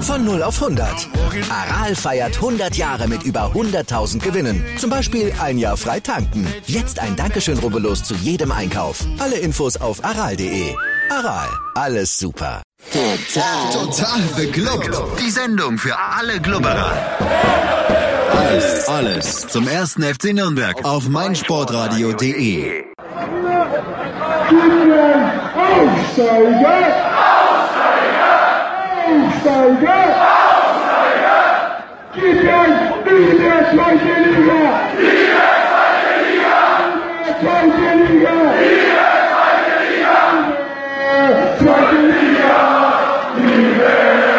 Von 0 auf 100. Aral feiert 100 Jahre mit über 100.000 Gewinnen. Zum Beispiel ein Jahr frei tanken. Jetzt ein Dankeschön, rubbellos zu jedem Einkauf. Alle Infos auf aral.de. Aral, alles super. Total beglückt. Die Sendung für alle Glubberer. Alles zum 1. FC Nürnberg auf meinsportradio.de. Aufsteiger! Gib ein, wie der zweite Liga! Zweite Liga! Zweite Liga!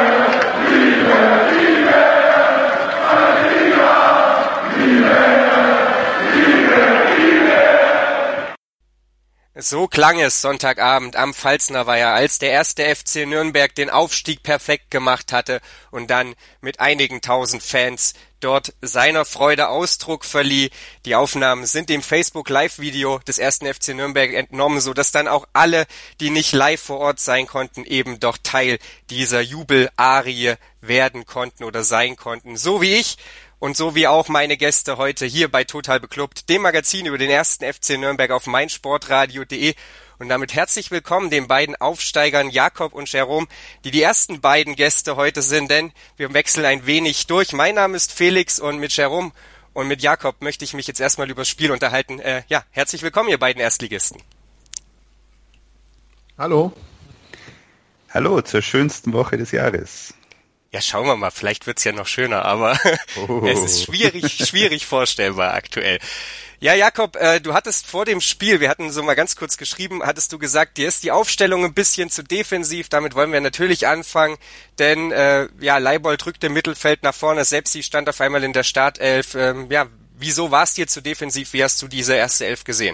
So klang es Sonntagabend am Pfalzner Weiher, als der 1. FC Nürnberg den Aufstieg perfekt gemacht hatte und dann mit einigen tausend Fans dort seiner Freude Ausdruck verlieh. Die Aufnahmen sind dem Facebook-Live-Video des 1. FC Nürnberg entnommen, so dass dann auch alle, die nicht live vor Ort sein konnten, eben doch Teil dieser Jubelarie werden konnten oder sein konnten. So wie ich. Und so wie auch meine Gäste heute hier bei Total Beklubbt, dem Magazin über den 1. FC Nürnberg auf meinsportradio.de. Und damit herzlich willkommen den beiden Aufsteigern Jakob und Jerome, die ersten beiden Gäste heute sind, denn wir wechseln ein wenig durch. Mein Name ist Felix und mit Jerome und mit Jakob möchte ich mich jetzt erstmal über das Spiel unterhalten. Herzlich willkommen, ihr beiden Erstligisten. Hallo. Hallo zur schönsten Woche des Jahres. Ja, schauen wir mal, vielleicht wird's ja noch schöner, aber es ist schwierig vorstellbar aktuell. Ja, Jakob, du hattest vor dem Spiel, wir hatten so mal ganz kurz geschrieben, hattest du gesagt, dir ist die Aufstellung ein bisschen zu defensiv, damit wollen wir natürlich anfangen, denn Leibold rückte im Mittelfeld nach vorne, Sepsi stand auf einmal in der Startelf. Wieso war es dir zu defensiv? Wie hast du diese erste Elf gesehen?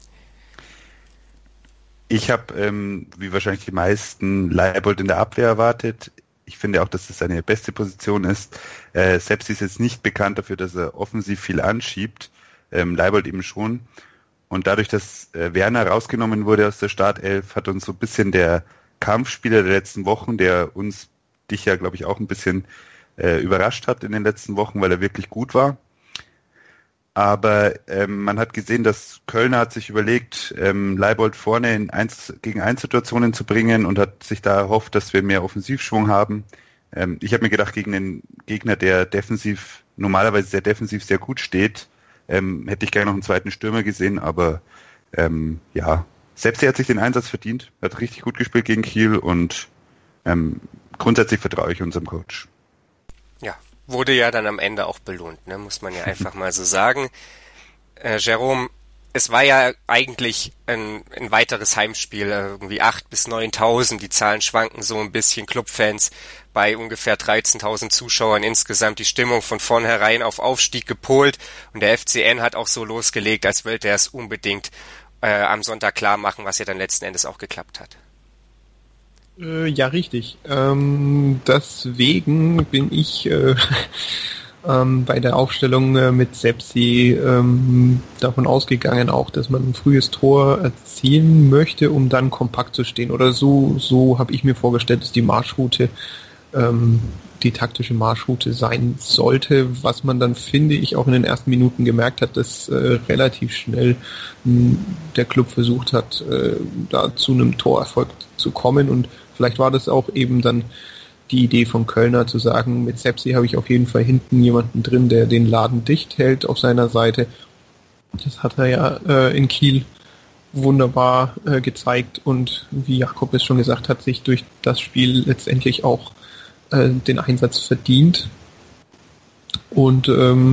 Ich habe, wie wahrscheinlich die meisten, Leibold in der Abwehr erwartet. Ich finde auch, dass das seine beste Position ist. Sepsi ist jetzt nicht bekannt dafür, dass er offensiv viel anschiebt. Leibold eben schon. Und dadurch, dass Werner rausgenommen wurde aus der Startelf, hat uns so ein bisschen der Kampfspieler der letzten Wochen, der dich ja, glaube ich, auch ein bisschen überrascht hat in den letzten Wochen, weil er wirklich gut war. Aber man hat gesehen, dass Kölner hat sich überlegt, Leibold vorne in 1-gegen-1 Situationen zu bringen und hat sich da erhofft, dass wir mehr Offensivschwung haben. Ich habe mir gedacht, gegen einen Gegner, der normalerweise sehr defensiv sehr gut steht, hätte ich gerne noch einen zweiten Stürmer gesehen, aber Sepsi hat sich den Einsatz verdient, hat richtig gut gespielt gegen Kiel und grundsätzlich vertraue ich unserem Coach. Ja. Wurde ja dann am Ende auch belohnt, ne? Muss man ja einfach mal so sagen. Jerome, es war ja eigentlich ein weiteres Heimspiel, irgendwie 8.000 bis 9.000, die Zahlen schwanken so ein bisschen, Clubfans bei ungefähr 13.000 Zuschauern insgesamt, die Stimmung von vornherein auf Aufstieg gepolt und der FCN hat auch so losgelegt, als wollte er es unbedingt am Sonntag klar machen, was ja dann letzten Endes auch geklappt hat. Ja, richtig. Deswegen bin ich bei der Aufstellung mit Sepsi davon ausgegangen auch, dass man ein frühes Tor erzielen möchte, um dann kompakt zu stehen. Oder so habe ich mir vorgestellt, dass die Marschroute, die taktische Marschroute sein sollte, was man dann, finde ich, auch in den ersten Minuten gemerkt hat, dass relativ schnell der Club versucht hat, da zu einem Torerfolg zu kommen und vielleicht war das auch eben dann die Idee von Kölner zu sagen, mit Sepsi habe ich auf jeden Fall hinten jemanden drin, der den Laden dicht hält auf seiner Seite. Das hat er ja in Kiel wunderbar gezeigt und wie Jakob es schon gesagt hat, sich durch das Spiel letztendlich auch den Einsatz verdient. Und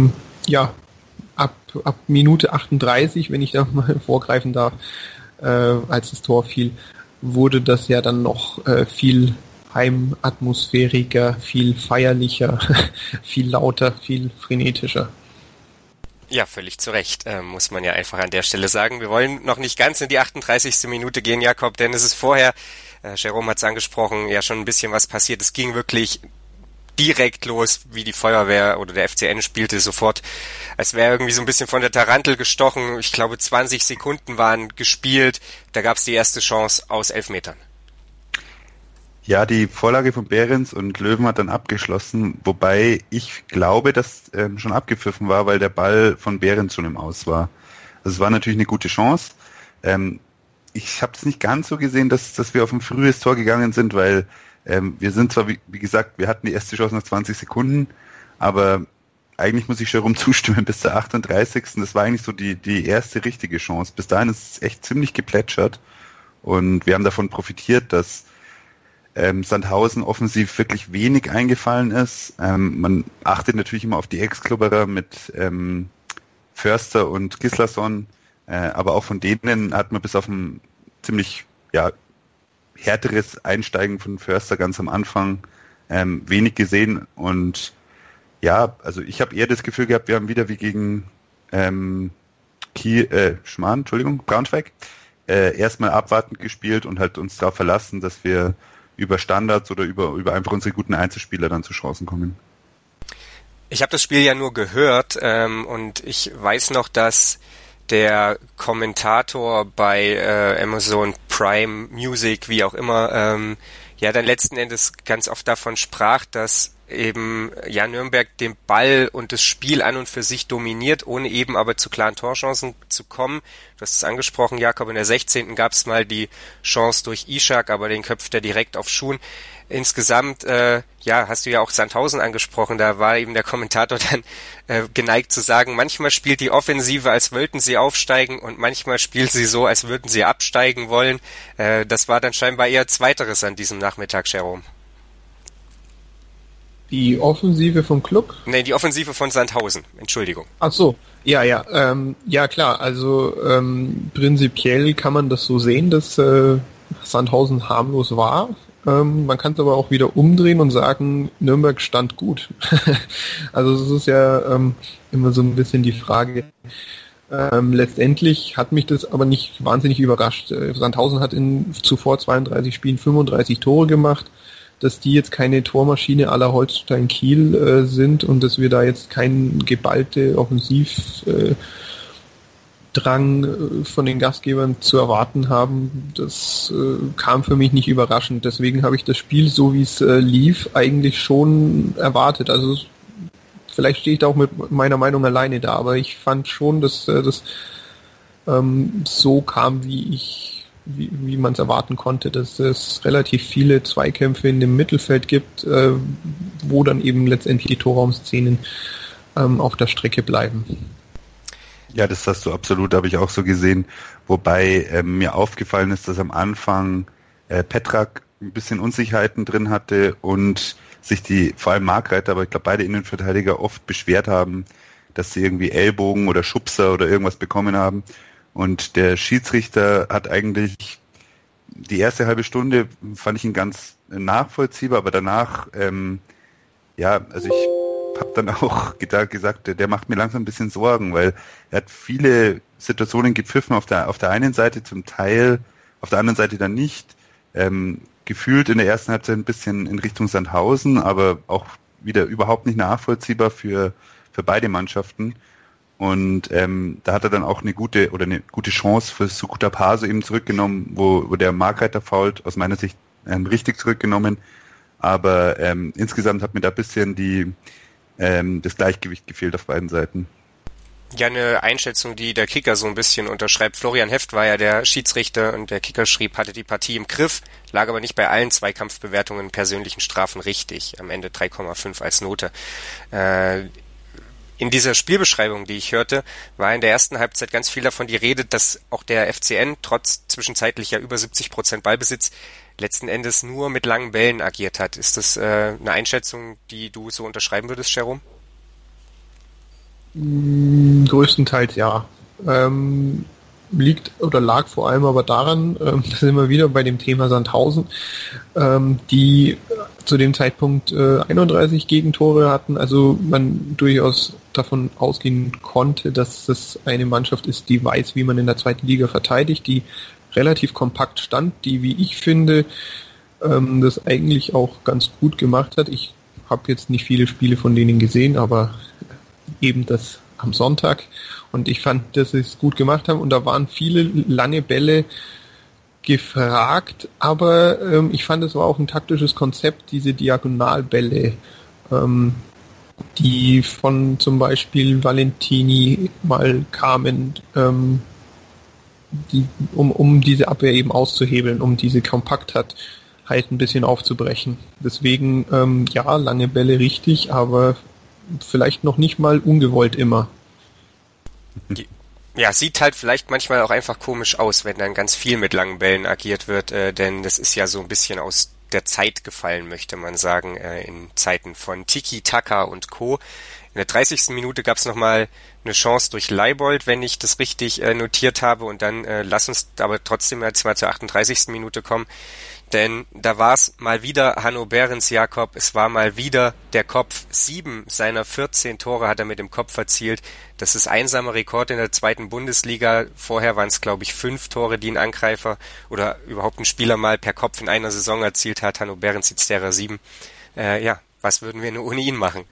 ab Minute 38, wenn ich da mal vorgreifen darf, als das Tor fiel, wurde das ja dann noch viel heimatmosphäriger, viel feierlicher, viel lauter, viel frenetischer. Ja, völlig zu Recht, muss man ja einfach an der Stelle sagen. Wir wollen noch nicht ganz in die 38. Minute gehen, Jakob, denn es ist vorher, Jerome hat es angesprochen, ja schon ein bisschen was passiert. Es ging wirklich direkt los, wie die Feuerwehr oder der FCN spielte sofort, als wäre irgendwie so ein bisschen von der Tarantel gestochen. Ich glaube 20 Sekunden waren gespielt, da gab es die erste Chance aus 11 Metern. Ja, die Vorlage von Behrens und Löwen hat dann abgeschlossen, wobei ich glaube, dass schon abgepfiffen war, weil der Ball von Behrens schon im Aus war. Also es war natürlich eine gute Chance. Ich habe es nicht ganz so gesehen, dass wir auf ein frühes Tor gegangen sind, weil wir sind zwar, wie gesagt, wir hatten die erste Chance nach 20 Sekunden, aber eigentlich muss ich Jerome zustimmen, bis zur 38. Das war eigentlich so die erste richtige Chance. Bis dahin ist es echt ziemlich geplätschert und wir haben davon profitiert, dass Sandhausen offensiv wirklich wenig eingefallen ist. Man achtet natürlich immer auf die Ex-Klubberer mit Förster und Gislason, aber auch von denen hat man bis auf ein ziemlich härteres Einsteigen von Förster ganz am Anfang wenig gesehen. Und ja, also ich habe eher das Gefühl gehabt, wir haben wieder wie gegen Braunschweig erstmal abwartend gespielt und halt uns darauf verlassen, dass wir über Standards oder über einfach unsere guten Einzelspieler dann zu Chancen kommen. Ich habe das Spiel ja nur gehört und ich weiß noch, dass der Kommentator bei Amazon Prime Music, wie auch immer, dann letzten Endes ganz oft davon sprach, dass eben Nürnberg den Ball und das Spiel an und für sich dominiert, ohne eben aber zu klaren Torchancen zu kommen. Du hast es angesprochen, Jakob, in der 16. gab es mal die Chance durch Ishak, aber den köpft er direkt auf Schuhn. Insgesamt, hast du ja auch Sandhausen angesprochen, da war eben der Kommentator dann geneigt zu sagen, manchmal spielt die Offensive, als wollten sie aufsteigen und manchmal spielt sie so, als würden sie absteigen wollen. Das war dann scheinbar eher Zweiteres an diesem Nachmittag, Jerome. Die Offensive vom Club? Nee, die Offensive von Sandhausen, Entschuldigung. Ach so, ja klar, also prinzipiell kann man das so sehen, dass Sandhausen harmlos war. Man kann es aber auch wieder umdrehen und sagen, Nürnberg stand gut. Also es ist ja immer so ein bisschen die Frage. Letztendlich hat mich das aber nicht wahnsinnig überrascht. Sandhausen hat in zuvor 32 Spielen 35 Tore gemacht. Dass die jetzt keine Tormaschine à la Holstein Kiel sind und dass wir da jetzt keinen geballte Offensivdrang von den Gastgebern zu erwarten haben, das kam für mich nicht überraschend. Deswegen habe ich das Spiel, so wie es lief, eigentlich schon erwartet. Also vielleicht stehe ich da auch mit meiner Meinung alleine da, aber ich fand schon, dass das so kam, wie man es erwarten konnte, dass es relativ viele Zweikämpfe in dem Mittelfeld gibt, wo dann eben letztendlich die Torraumszenen auf der Strecke bleiben. Ja, das hast du absolut, habe ich auch so gesehen, wobei mir aufgefallen ist, dass am Anfang Petrak ein bisschen Unsicherheiten drin hatte und sich vor allem Markreiter, aber ich glaube beide Innenverteidiger oft beschwert haben, dass sie irgendwie Ellbogen oder Schubser oder irgendwas bekommen haben. Und der Schiedsrichter hat eigentlich die erste halbe Stunde, fand ich ihn ganz nachvollziehbar, aber danach, also ich habe dann auch gesagt, der macht mir langsam ein bisschen Sorgen, weil er hat viele Situationen gepfiffen auf der einen Seite, zum Teil auf der anderen Seite dann nicht. Gefühlt in der ersten Halbzeit ein bisschen in Richtung Sandhausen, aber auch wieder überhaupt nicht nachvollziehbar für beide Mannschaften. Und da hat er dann auch eine gute Chance für Sukuta Paso eben zurückgenommen, wo der Markreiter fault, aus meiner Sicht richtig zurückgenommen. Aber insgesamt hat mir da ein bisschen das Gleichgewicht gefehlt auf beiden Seiten. Ja, eine Einschätzung, die der Kicker so ein bisschen unterschreibt. Florian Heft war ja der Schiedsrichter und der Kicker schrieb, hatte die Partie im Griff, lag aber nicht bei allen Zweikampfbewertungen persönlichen Strafen richtig. Am Ende 3,5 als Note. In dieser Spielbeschreibung, die ich hörte, war in der ersten Halbzeit ganz viel davon die Rede, dass auch der FCN trotz zwischenzeitlicher über 70% Ballbesitz letzten Endes nur mit langen Bällen agiert hat. Ist das eine Einschätzung, die du so unterschreiben würdest, Jerome? Größtenteils ja. Lag vor allem aber daran, da sind wir wieder bei dem Thema Sandhausen, die zu dem Zeitpunkt 31 Gegentore hatten, also man durchaus davon ausgehen konnte, dass das eine Mannschaft ist, die weiß, wie man in der zweiten Liga verteidigt, die relativ kompakt stand, die, wie ich finde, das eigentlich auch ganz gut gemacht hat. Ich habe jetzt nicht viele Spiele von denen gesehen, aber eben das am Sonntag. Und ich fand, dass sie es gut gemacht haben. Und da waren viele lange Bälle gefragt, aber ich fand, es war auch ein taktisches Konzept, diese Diagonalbälle, die von zum Beispiel Valentini mal kamen, um diese Abwehr eben auszuhebeln, um diese Kompaktheit halt ein bisschen aufzubrechen. Deswegen, lange Bälle richtig, aber vielleicht noch nicht mal ungewollt immer. Ja, sieht halt vielleicht manchmal auch einfach komisch aus, wenn dann ganz viel mit langen Bällen agiert wird, denn das ist ja so ein bisschen aus der Zeit gefallen, möchte man sagen, in Zeiten von Tiki-Taka und Co. In der 30. Minute gab es nochmal eine Chance durch Leibold, wenn ich das richtig notiert habe, und dann lass uns aber trotzdem jetzt mal zur 38. Minute kommen, denn da war es mal wieder Hanno Behrens, Jakob, es war mal wieder der Kopf. 7 seiner 14 Tore hat er mit dem Kopf erzielt. Das ist einsamer Rekord in der 2. Bundesliga. Vorher waren es, glaube ich, 5 Tore, die ein Angreifer oder überhaupt ein Spieler mal per Kopf in einer Saison erzielt hat. Hanno Behrens jetzt derer 7. Was würden wir nur ohne ihn machen?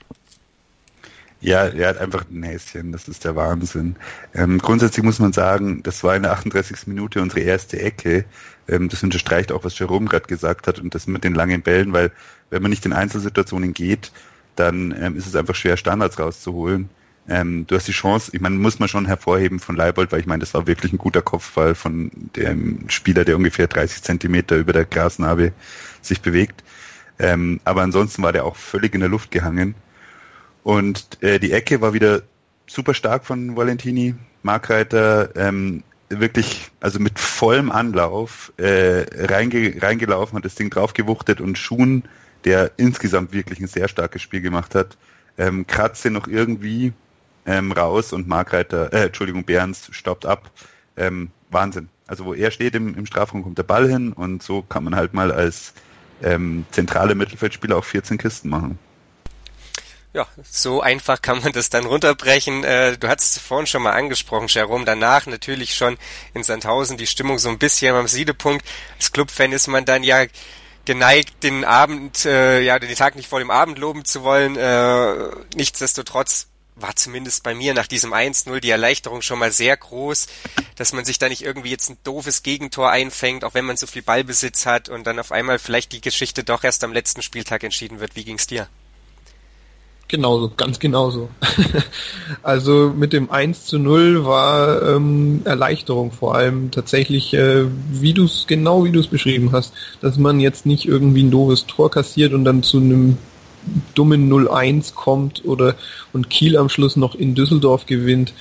Ja, er hat einfach ein Näschen, das ist der Wahnsinn. Grundsätzlich muss man sagen, das war in der 38. Minute unsere erste Ecke. Das unterstreicht auch, was Jerome gerade gesagt hat, und das mit den langen Bällen, weil wenn man nicht in Einzelsituationen geht, dann ist es einfach schwer, Standards rauszuholen. Du hast die Chance, ich meine, muss man schon hervorheben von Leibold, weil ich meine, das war wirklich ein guter Kopfball von dem Spieler, der ungefähr 30 Zentimeter über der Grasnarbe sich bewegt. Aber ansonsten war der auch völlig in der Luft gehangen. Und die Ecke war wieder super stark von Valentini. Markreiter wirklich, also mit vollem Anlauf reingelaufen, hat das Ding draufgewuchtet, und Schuhn, der insgesamt wirklich ein sehr starkes Spiel gemacht hat, kratzt den noch irgendwie raus, und Behrens stoppt ab. Wahnsinn. Also wo er steht im Strafraum, kommt der Ball hin, und so kann man halt mal als zentrale Mittelfeldspieler auch 14 Kisten machen. Ja, so einfach kann man das dann runterbrechen. Du hattest es vorhin schon mal angesprochen, Jerome. Danach natürlich schon in Sandhausen die Stimmung so ein bisschen am Siedepunkt. Als Clubfan ist man dann ja geneigt, den Tag nicht vor dem Abend loben zu wollen. Nichtsdestotrotz war zumindest bei mir nach diesem 1-0 die Erleichterung schon mal sehr groß, dass man sich da nicht irgendwie jetzt ein doofes Gegentor einfängt, auch wenn man so viel Ballbesitz hat, und dann auf einmal vielleicht die Geschichte doch erst am letzten Spieltag entschieden wird. Wie ging's dir? Genauso, ganz genauso. Also mit dem 1-0 war Erleichterung vor allem tatsächlich, wie du es beschrieben hast, dass man jetzt nicht irgendwie ein doofes Tor kassiert und dann zu einem dummen 0-1 kommt und Kiel am Schluss noch in Düsseldorf gewinnt.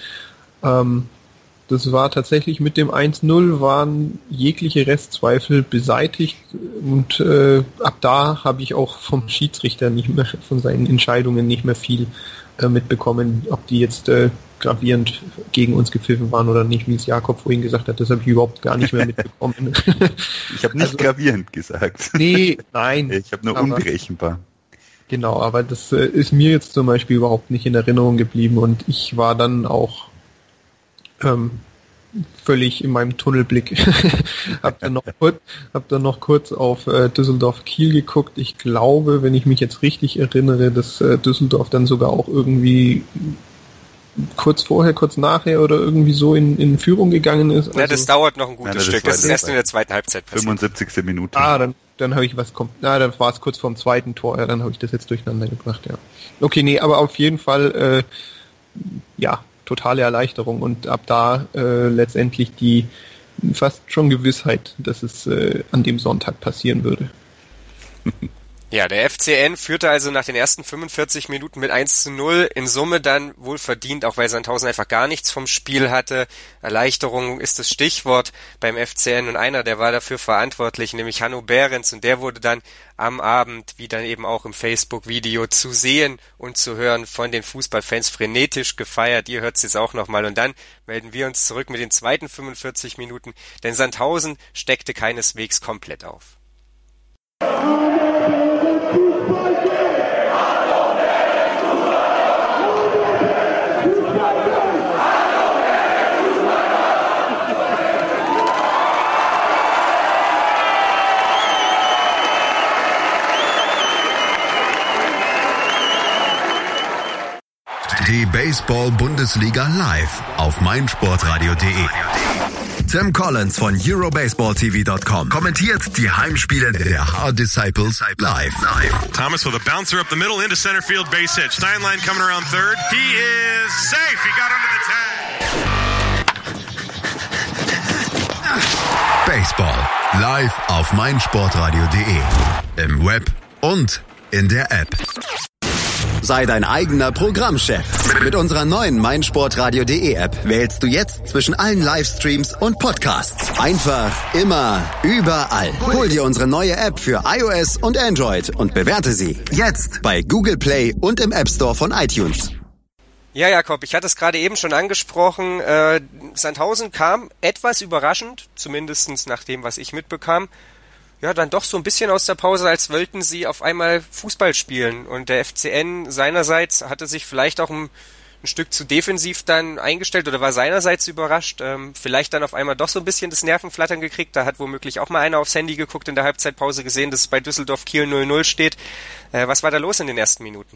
Das war tatsächlich mit dem 1-0 waren jegliche Restzweifel beseitigt, und ab da habe ich auch vom Schiedsrichter nicht mehr, von seinen Entscheidungen nicht mehr viel mitbekommen, ob die jetzt gravierend gegen uns gepfiffen waren oder nicht, wie es Jakob vorhin gesagt hat. Das habe ich überhaupt gar nicht mehr mitbekommen. Ich habe nicht gravierend gesagt. Nee, nein. Ich habe nur unberechenbar. Genau, aber das ist mir jetzt zum Beispiel überhaupt nicht in Erinnerung geblieben, und ich war dann auch völlig in meinem Tunnelblick. Hab dann noch kurz auf Düsseldorf-Kiel geguckt. Ich glaube, wenn ich mich jetzt richtig erinnere, dass Düsseldorf dann sogar auch irgendwie kurz vorher, kurz nachher oder irgendwie so in Führung gegangen ist. Also, das dauert noch ein gutes Stück. Das ist erst in der zweiten Halbzeit passiert. 75. Minute. Dann habe ich dann war es kurz vorm zweiten Tor. Ja, dann habe ich das jetzt durcheinander gebracht, ja. Okay, nee, aber auf jeden Fall, totale Erleichterung, und ab da letztendlich die fast schon Gewissheit, dass es an dem Sonntag passieren würde. Ja, der FCN führte also nach den ersten 45 Minuten mit 1-0, in Summe dann wohl verdient, auch weil Sandhausen einfach gar nichts vom Spiel hatte. Erleichterung ist das Stichwort beim FCN, und einer, der war dafür verantwortlich, nämlich Hanno Behrens, und der wurde dann am Abend, wie dann eben auch im Facebook-Video, zu sehen und zu hören von den Fußballfans frenetisch gefeiert. Ihr hört es jetzt auch nochmal, und dann melden wir uns zurück mit den zweiten 45 Minuten, denn Sandhausen steckte keineswegs komplett auf. Die Baseball-Bundesliga live auf meinsportradio.de. Tim Collins von EuroBaseballTV.com kommentiert die Heimspiele der Hard Disciples live. Thomas with a bouncer up the middle into center field, base hit. Steinlein coming around third. He is safe. He got under the tag. Baseball live auf meinsportradio.de. Im Web und in der App. Sei dein eigener Programmchef. Mit unserer neuen meinsportradio.de App wählst du jetzt zwischen allen Livestreams und Podcasts. Einfach, immer, überall. Hol dir unsere neue App für iOS und Android und bewerte sie jetzt bei Google Play und im App Store von iTunes. Ja, Jakob, ich hatte es gerade eben schon angesprochen. Sandhausen kam etwas überraschend, zumindest nach dem, was ich mitbekam, ja, dann doch so ein bisschen aus der Pause, als wollten sie auf einmal Fußball spielen. Und der FCN seinerseits hatte sich vielleicht auch ein Stück zu defensiv dann eingestellt oder war seinerseits überrascht. Vielleicht dann auf einmal doch so ein bisschen das Nervenflattern gekriegt. Da hat womöglich auch mal einer aufs Handy geguckt in der Halbzeitpause, gesehen, dass es bei Düsseldorf Kiel 0-0 steht. Was war da los in den ersten Minuten?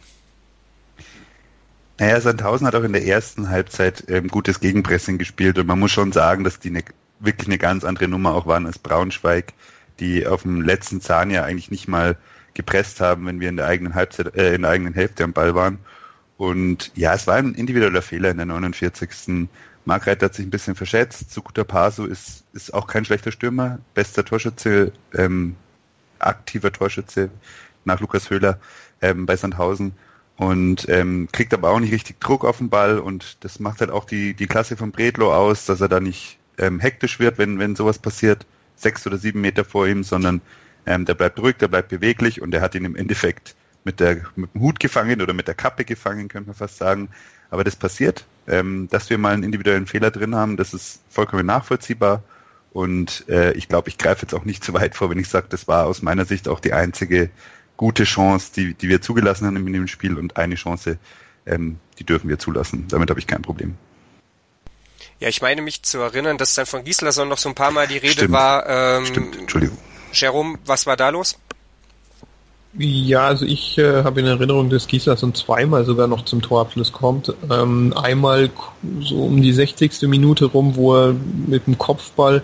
Naja, Sandhausen hat auch in der ersten Halbzeit gutes Gegenpressing gespielt und man muss schon sagen, dass die wirklich eine ganz andere Nummer auch waren als Braunschweig, die auf dem letzten Zahn ja eigentlich nicht mal gepresst haben, wenn wir in der eigenen Halbzeit, in der eigenen Hälfte am Ball waren. Und ja, es war ein individueller Fehler in der 49. Markreiter hat sich ein bisschen verschätzt. Sukuta Pasu ist auch kein schlechter Stürmer, bester Torschütze, aktiver Torschütze nach Lukas Höhler bei Sandhausen und kriegt aber auch nicht richtig Druck auf den Ball und das macht halt auch die Klasse von Bredlow aus, dass er da nicht hektisch wird, wenn sowas passiert. 6 oder 7 Meter vor ihm, sondern der bleibt ruhig, der bleibt beweglich und der hat ihn im Endeffekt mit dem Hut gefangen oder mit der Kappe gefangen, könnte man fast sagen. Aber das passiert, dass wir mal einen individuellen Fehler drin haben, das ist vollkommen nachvollziehbar und ich glaube, ich greife jetzt auch nicht zu weit vor, wenn ich sage, das war aus meiner Sicht auch die einzige gute Chance, die wir zugelassen haben in dem Spiel und eine Chance, die dürfen wir zulassen. Damit habe ich kein Problem. Ja, ich meine mich zu erinnern, dass dann von Gislason noch so ein paar Mal die Rede war. Stimmt, Entschuldigung. Jerome, was war da los? Ja, also ich habe in Erinnerung, dass Gislason zweimal sogar noch zum Torabschluss kommt. Einmal so um die 60. Minute rum, wo er mit dem Kopfball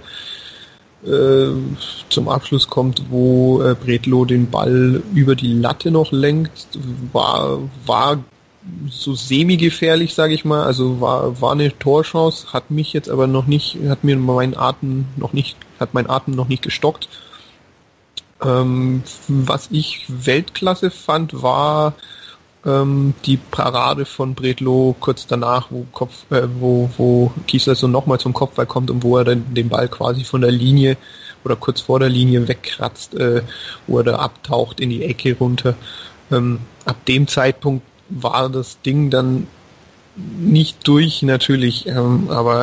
zum Abschluss kommt, wo Bredlow den Ball über die Latte noch lenkt. War so semi-gefährlich, sage ich mal, also war eine Torchance, hat mich jetzt aber noch nicht, hat mein Atem noch nicht gestockt. Was ich Weltklasse fand, war die Parade von Bredlow kurz danach, wo Gislason nochmal zum Kopfball kommt und wo er dann den Ball quasi von der Linie oder kurz vor der Linie wegkratzt, wo er da abtaucht in die Ecke runter. Ab dem Zeitpunkt war das Ding dann nicht durch, natürlich, aber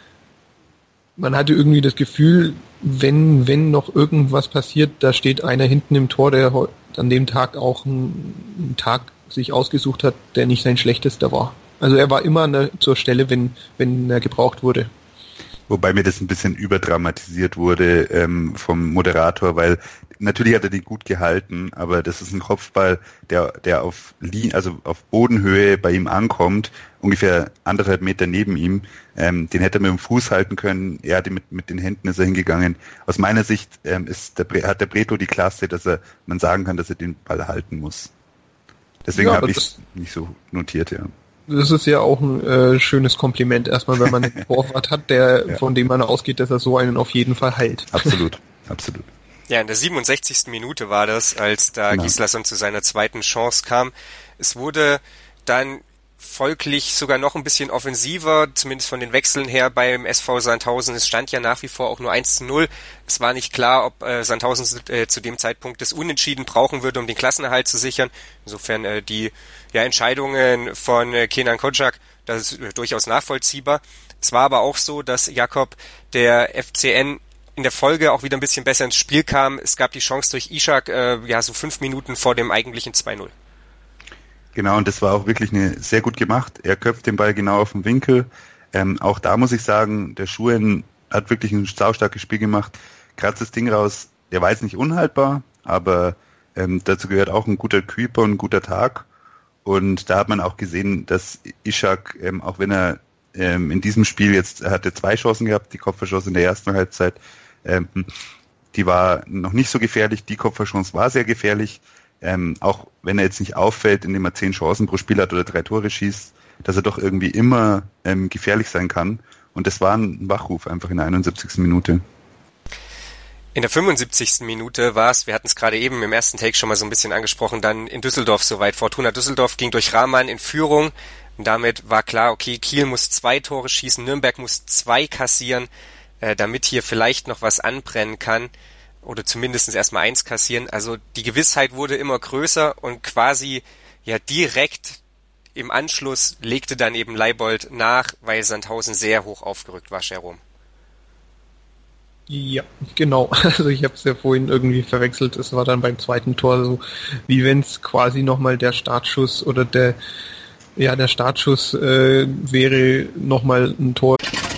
man hatte irgendwie das Gefühl, wenn noch irgendwas passiert, da steht einer hinten im Tor, der an dem Tag auch einen Tag sich ausgesucht hat, der nicht sein schlechtester war. Also er war immer zur Stelle, wenn er gebraucht wurde. Wobei mir das ein bisschen überdramatisiert wurde vom Moderator, weil natürlich hat er den gut gehalten, aber das ist ein Kopfball, der auf Bodenhöhe bei ihm ankommt, ungefähr 1,5 Meter neben ihm. Den hätte er mit dem Fuß halten können, er hatte mit den Händen ist er hingegangen. Aus meiner Sicht hat der Bredlow die Klasse, dass man sagen kann, dass er den Ball halten muss. Deswegen habe ich es nicht so notiert, ja. Das ist ja auch ein schönes Kompliment, erstmal, wenn man einen Torwart hat, von dem man ausgeht, dass er so einen auf jeden Fall hält. Absolut. Ja, in der 67. Minute war das, als da Gislason zu seiner zweiten Chance kam. Es wurde dann folglich sogar noch ein bisschen offensiver, zumindest von den Wechseln her beim SV Sandhausen. Es stand ja nach wie vor auch nur 1-0. Es war nicht klar, ob Sandhausen zu dem Zeitpunkt das Unentschieden brauchen würde, um den Klassenerhalt zu sichern. Insofern die Entscheidungen von Kenan Kocak, das ist durchaus nachvollziehbar. Es war aber auch so, dass Jakob der FCN in der Folge auch wieder ein bisschen besser ins Spiel kam. Es gab die Chance durch Ishak, so 5 Minuten vor dem eigentlichen 2-0. Genau, und das war auch wirklich sehr gut gemacht. Er köpft den Ball genau auf den Winkel. Auch da muss ich sagen, der Schuen hat wirklich ein saustarkes Spiel gemacht. Kratzt das Ding raus. Der war jetzt nicht unhaltbar, aber dazu gehört auch ein guter Creeper und ein guter Tag. Und da hat man auch gesehen, dass Ishak, auch wenn er in diesem Spiel jetzt, er hatte 2 Chancen gehabt, die Kopfballchance in der ersten Halbzeit, die war noch nicht so gefährlich, die Kopfballchance war sehr gefährlich, auch wenn er jetzt nicht auffällt, indem er 10 Chancen pro Spiel hat oder 3 Tore schießt, dass er doch irgendwie immer gefährlich sein kann. Und das war ein Wachruf einfach in der 71. Minute. In der 75. Minute war es, wir hatten es gerade eben im ersten Take schon mal so ein bisschen angesprochen, dann in Düsseldorf soweit. Fortuna Düsseldorf ging durch Rahman in Führung und damit war klar, okay, Kiel muss 2 Tore schießen, Nürnberg muss 2 kassieren, damit hier vielleicht noch was anbrennen kann oder zumindest erstmal 1 kassieren. Also die Gewissheit wurde immer größer und quasi ja direkt im Anschluss legte dann eben Leibold nach, weil Sandhausen sehr hoch aufgerückt war, Jerome. Ja, genau. Also ich habe es ja vorhin irgendwie verwechselt. Es war dann beim zweiten Tor so, wie wenn es quasi nochmal der Startschuss oder der Startschuss wäre nochmal ein Tor.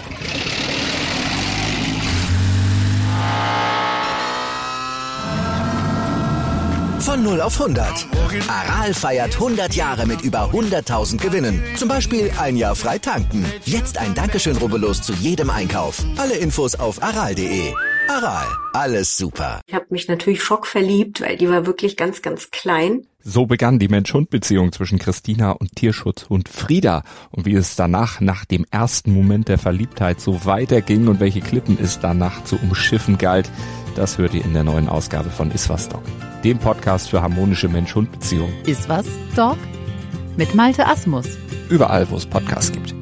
Von 0 auf 100. Aral feiert 100 Jahre mit über 100.000 Gewinnen. Zum Beispiel ein Jahr frei tanken. Jetzt ein Dankeschön, rubbellos zu jedem Einkauf. Alle Infos auf aral.de. Aral, alles super. Ich habe mich natürlich schockverliebt, weil die war wirklich ganz, ganz klein. So begann die Mensch-Hund-Beziehung zwischen Christina und Tierschutzhund Frieda. Und wie es danach, nach dem ersten Moment der Verliebtheit, so weiterging und welche Klippen es danach zu umschiffen galt, das hört ihr in der neuen Ausgabe von Iswas Dog, dem Podcast für harmonische Mensch-Hund-Beziehungen. Iswas Dog mit Malte Asmus. Überall, wo es Podcasts gibt.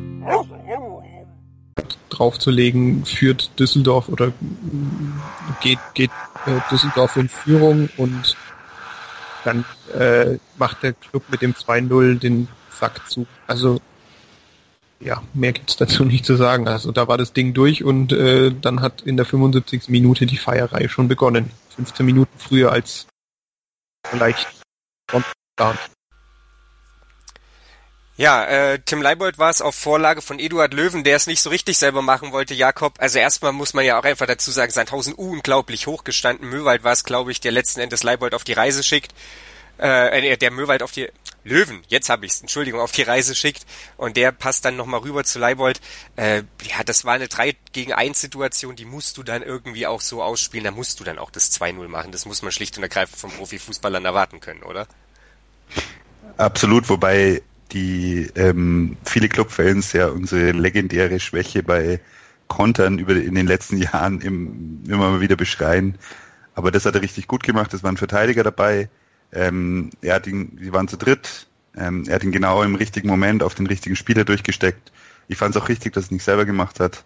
Draufzulegen, führt Düsseldorf oder geht Düsseldorf in Führung und dann macht der Club mit dem 2-0 den Sack zu. Also ja, mehr gibt's dazu nicht zu sagen. Also da war das Ding durch und dann hat in der 75. Minute die Feierei schon begonnen. 15 Minuten früher als vielleicht geplant. Ja, Tim Leibold war es auf Vorlage von Eduard Löwen, der es nicht so richtig selber machen wollte, Jakob. Also erstmal muss man ja auch einfach dazu sagen, Sandhausen unglaublich hochgestanden. Möwald war es, glaube ich, der letzten Endes Leibold auf die Reise schickt. Der Möwald auf die Löwen, jetzt habe ich's, Entschuldigung, auf die Reise schickt und der passt dann nochmal rüber zu Leibold. Ja, das war eine 3-gegen-1 Situation, die musst du dann irgendwie auch so ausspielen, da musst du dann auch das 2-0 machen. Das muss man schlicht und ergreifend von Profifußballern erwarten können, oder? Absolut, wobei die viele Clubfans ja unsere legendäre Schwäche bei Kontern in den letzten Jahren immer mal wieder beschreien. Aber das hat er richtig gut gemacht, es waren Verteidiger dabei. Die waren zu dritt. Er hat ihn genau im richtigen Moment auf den richtigen Spieler durchgesteckt. Ich fand es auch richtig, dass er es nicht selber gemacht hat.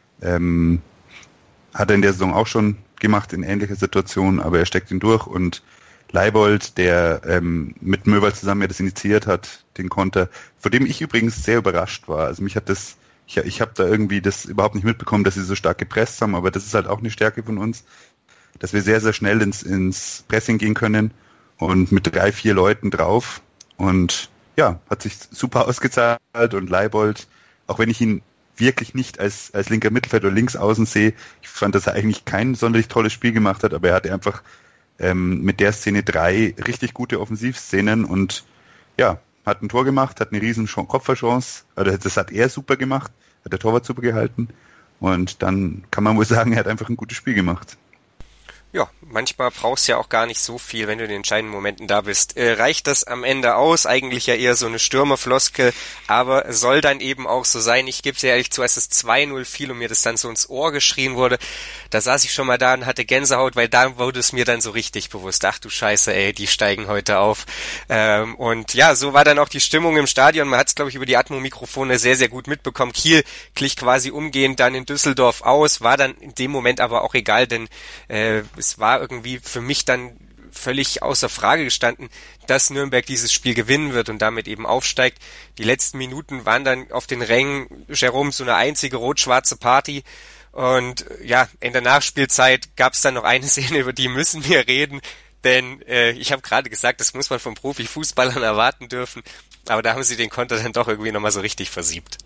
Hat er in der Saison auch schon gemacht in ähnlicher Situation, aber er steckt ihn durch und Leibold, der mit Möwald zusammen ja das initiiert hat, den Konter, vor dem ich übrigens sehr überrascht war. Also mich hat das, ich habe da irgendwie das überhaupt nicht mitbekommen, dass sie so stark gepresst haben, aber das ist halt auch eine Stärke von uns, dass wir sehr, sehr schnell ins Pressing gehen können und mit 3-4 Leuten drauf und ja, hat sich super ausgezahlt und Leibold, auch wenn ich ihn wirklich nicht als linker Mittelfeld oder Linksaußen sehe, ich fand, dass er eigentlich kein sonderlich tolles Spiel gemacht hat, aber er hatte einfach mit der Szene 3 richtig gute Offensivszenen und ja, hat ein Tor gemacht, hat eine riesen Kopfballchance, also das hat er super gemacht, hat der Torwart super gehalten und dann kann man wohl sagen, er hat einfach ein gutes Spiel gemacht. Ja, manchmal brauchst du ja auch gar nicht so viel, wenn du in den entscheidenden Momenten da bist. Reicht das am Ende aus? Eigentlich ja eher so eine Stürmerfloskel, aber soll dann eben auch so sein. Ich gebe dir ehrlich zu, als es 2-0 fiel und mir das dann so ins Ohr geschrien wurde, da saß ich schon mal da und hatte Gänsehaut, weil da wurde es mir dann so richtig bewusst. Ach du Scheiße, ey, die steigen heute auf. Und ja, so war dann auch die Stimmung im Stadion. Man hat es, glaube ich, über die Atmo-Mikrofone sehr, sehr gut mitbekommen. Kiel glich quasi umgehend dann in Düsseldorf aus, war dann in dem Moment aber auch egal, denn es war irgendwie für mich dann völlig außer Frage gestanden, dass Nürnberg dieses Spiel gewinnen wird und damit eben aufsteigt. Die letzten Minuten waren dann auf den Rängen, Jerome, so eine einzige rot-schwarze Party. Und ja, in der Nachspielzeit gab es dann noch eine Szene, über die müssen wir reden. Denn ich habe gerade gesagt, das muss man von Profifußballern erwarten dürfen. Aber da haben sie den Konter dann doch irgendwie nochmal so richtig versiebt.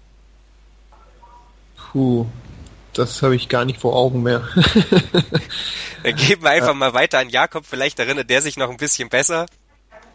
Puh. Das habe ich gar nicht vor Augen mehr. Dann geben wir einfach mal weiter an Jakob, vielleicht erinnert der sich noch ein bisschen besser.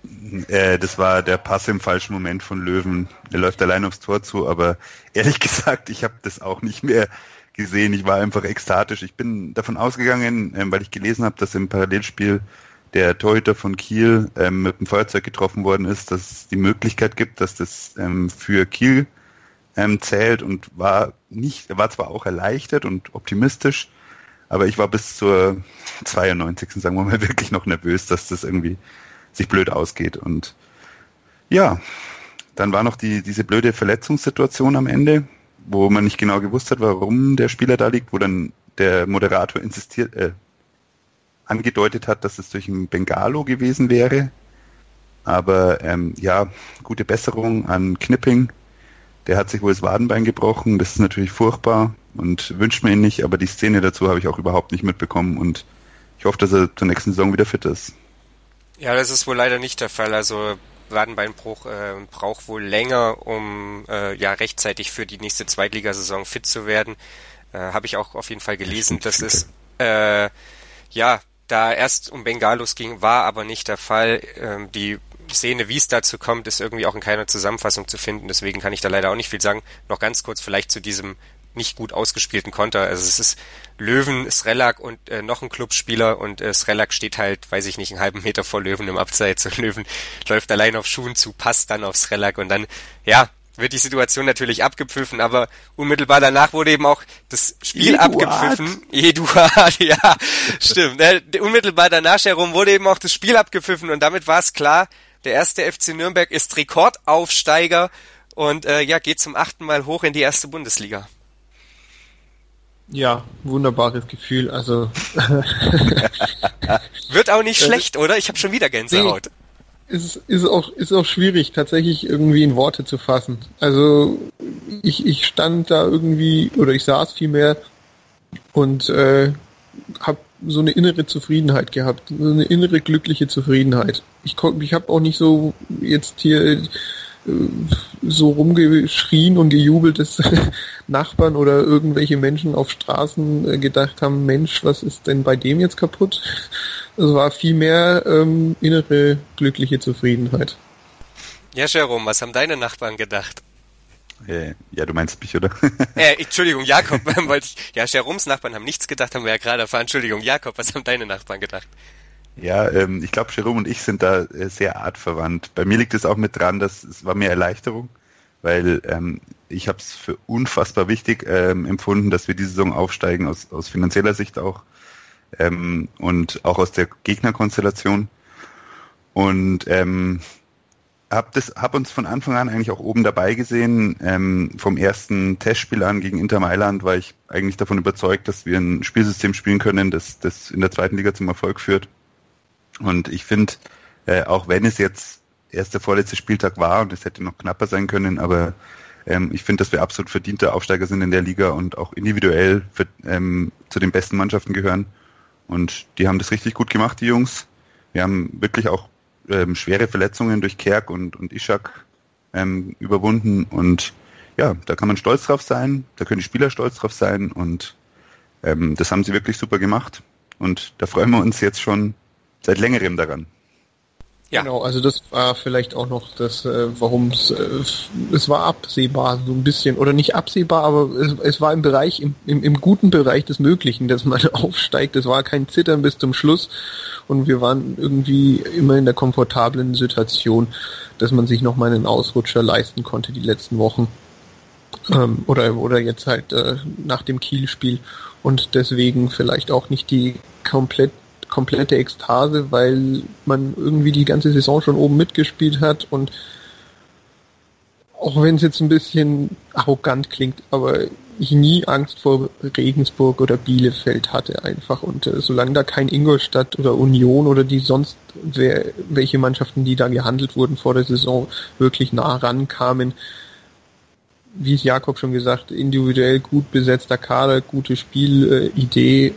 Das war der Pass im falschen Moment von Löwen. Er läuft allein aufs Tor zu, aber ehrlich gesagt, ich habe das auch nicht mehr gesehen. Ich war einfach ekstatisch. Ich bin davon ausgegangen, weil ich gelesen habe, dass im Parallelspiel der Torhüter von Kiel mit dem Feuerzeug getroffen worden ist, dass es die Möglichkeit gibt, dass das für Kiel zählt, und er war zwar auch erleichtert und optimistisch, aber ich war bis zur 92. sagen wir mal wirklich noch nervös, dass das irgendwie sich blöd ausgeht. Und ja, dann war noch diese blöde Verletzungssituation am Ende, wo man nicht genau gewusst hat, warum der Spieler da liegt, wo dann der Moderator angedeutet hat, dass es durch ein Bengalo gewesen wäre. Aber gute Besserung an Knipping. Der hat sich wohl das Wadenbein gebrochen. Das ist natürlich furchtbar und wünscht mir ihn nicht, aber die Szene dazu habe ich auch überhaupt nicht mitbekommen, und ich hoffe, dass er zur nächsten Saison wieder fit ist. Ja, das ist wohl leider nicht der Fall. Also Wadenbeinbruch braucht wohl länger, um rechtzeitig für die nächste Zweitligasaison fit zu werden. Habe ich auch auf jeden Fall gelesen. Das ist da erst um Bengalos ging, war aber nicht der Fall. Die Szene, wie es dazu kommt, ist irgendwie auch in keiner Zusammenfassung zu finden. Deswegen kann ich da leider auch nicht viel sagen. Noch ganz kurz vielleicht zu diesem nicht gut ausgespielten Konter. Also es ist Löwen, Srelak und noch ein Clubspieler, und Srelak steht halt, weiß ich nicht, einen halben Meter vor Löwen im Abseits, und Löwen läuft allein auf Schuhen zu, passt dann auf Srelak, und dann, wird die Situation natürlich abgepfiffen, aber unmittelbar danach wurde eben auch das Spiel abgepfiffen. Eduard, ja, stimmt. Unmittelbar danach, Jerome, wurde eben auch das Spiel abgepfiffen, und damit war es klar, der erste FC Nürnberg ist Rekordaufsteiger und geht zum 8. Mal hoch in die erste Bundesliga. Ja, wunderbares Gefühl, also wird auch nicht schlecht, oder? Ich habe schon wieder Gänsehaut. Nee, ist auch schwierig, tatsächlich irgendwie in Worte zu fassen. Also ich stand da irgendwie, oder ich saß vielmehr und habe so eine innere Zufriedenheit gehabt, so eine innere glückliche Zufriedenheit. Ich habe auch nicht so jetzt hier so rumgeschrien und gejubelt, dass Nachbarn oder irgendwelche Menschen auf Straßen gedacht haben, Mensch, was ist denn bei dem jetzt kaputt? Es war vielmehr innere glückliche Zufriedenheit. Ja, Jerome, was haben deine Nachbarn gedacht? Ja, du meinst mich, oder? Entschuldigung, Jakob. Jeroms Nachbarn haben nichts gedacht, haben wir ja gerade erfahren. Entschuldigung, Jakob, was haben deine Nachbarn gedacht? Ja, ich glaube, Jerome und ich sind da sehr artverwandt. Bei mir liegt es auch mit dran, dass es war mehr Erleichterung, weil ich habe es für unfassbar wichtig empfunden, dass wir diese Saison aufsteigen, aus finanzieller Sicht auch, und auch aus der Gegnerkonstellation. Und hab uns von Anfang an eigentlich auch oben dabei gesehen. Vom ersten Testspiel an gegen Inter Mailand war ich eigentlich davon überzeugt, dass wir ein Spielsystem spielen können, das in der zweiten Liga zum Erfolg führt. Und ich finde, auch wenn es jetzt erst der vorletzte Spieltag war und es hätte noch knapper sein können, aber ich finde, dass wir absolut verdiente Aufsteiger sind in der Liga und auch individuell zu den besten Mannschaften gehören. Und die haben das richtig gut gemacht, die Jungs. Wir haben wirklich auch schwere Verletzungen durch Kerk und Ishak überwunden, und ja, da kann man stolz drauf sein, da können die Spieler stolz drauf sein, und das haben sie wirklich super gemacht, und da freuen wir uns jetzt schon seit längerem daran. Ja. Genau, also das war vielleicht auch noch das, warum es war absehbar, so ein bisschen, oder nicht absehbar, aber es war im Bereich, im guten Bereich des Möglichen, dass man aufsteigt. Es war kein Zittern bis zum Schluss, und wir waren irgendwie immer in der komfortablen Situation, dass man sich noch mal einen Ausrutscher leisten konnte die letzten Wochen, oder jetzt halt nach dem Kiel-Spiel, und deswegen vielleicht auch nicht die komplette Ekstase, weil man irgendwie die ganze Saison schon oben mitgespielt hat, und auch wenn es jetzt ein bisschen arrogant klingt, aber ich nie Angst vor Regensburg oder Bielefeld hatte einfach, und solange da kein Ingolstadt oder Union oder die sonst welche Mannschaften, die da gehandelt wurden vor der Saison, wirklich nah rankamen, wie es Jakob schon gesagt, individuell gut besetzter Kader, gute Spielidee,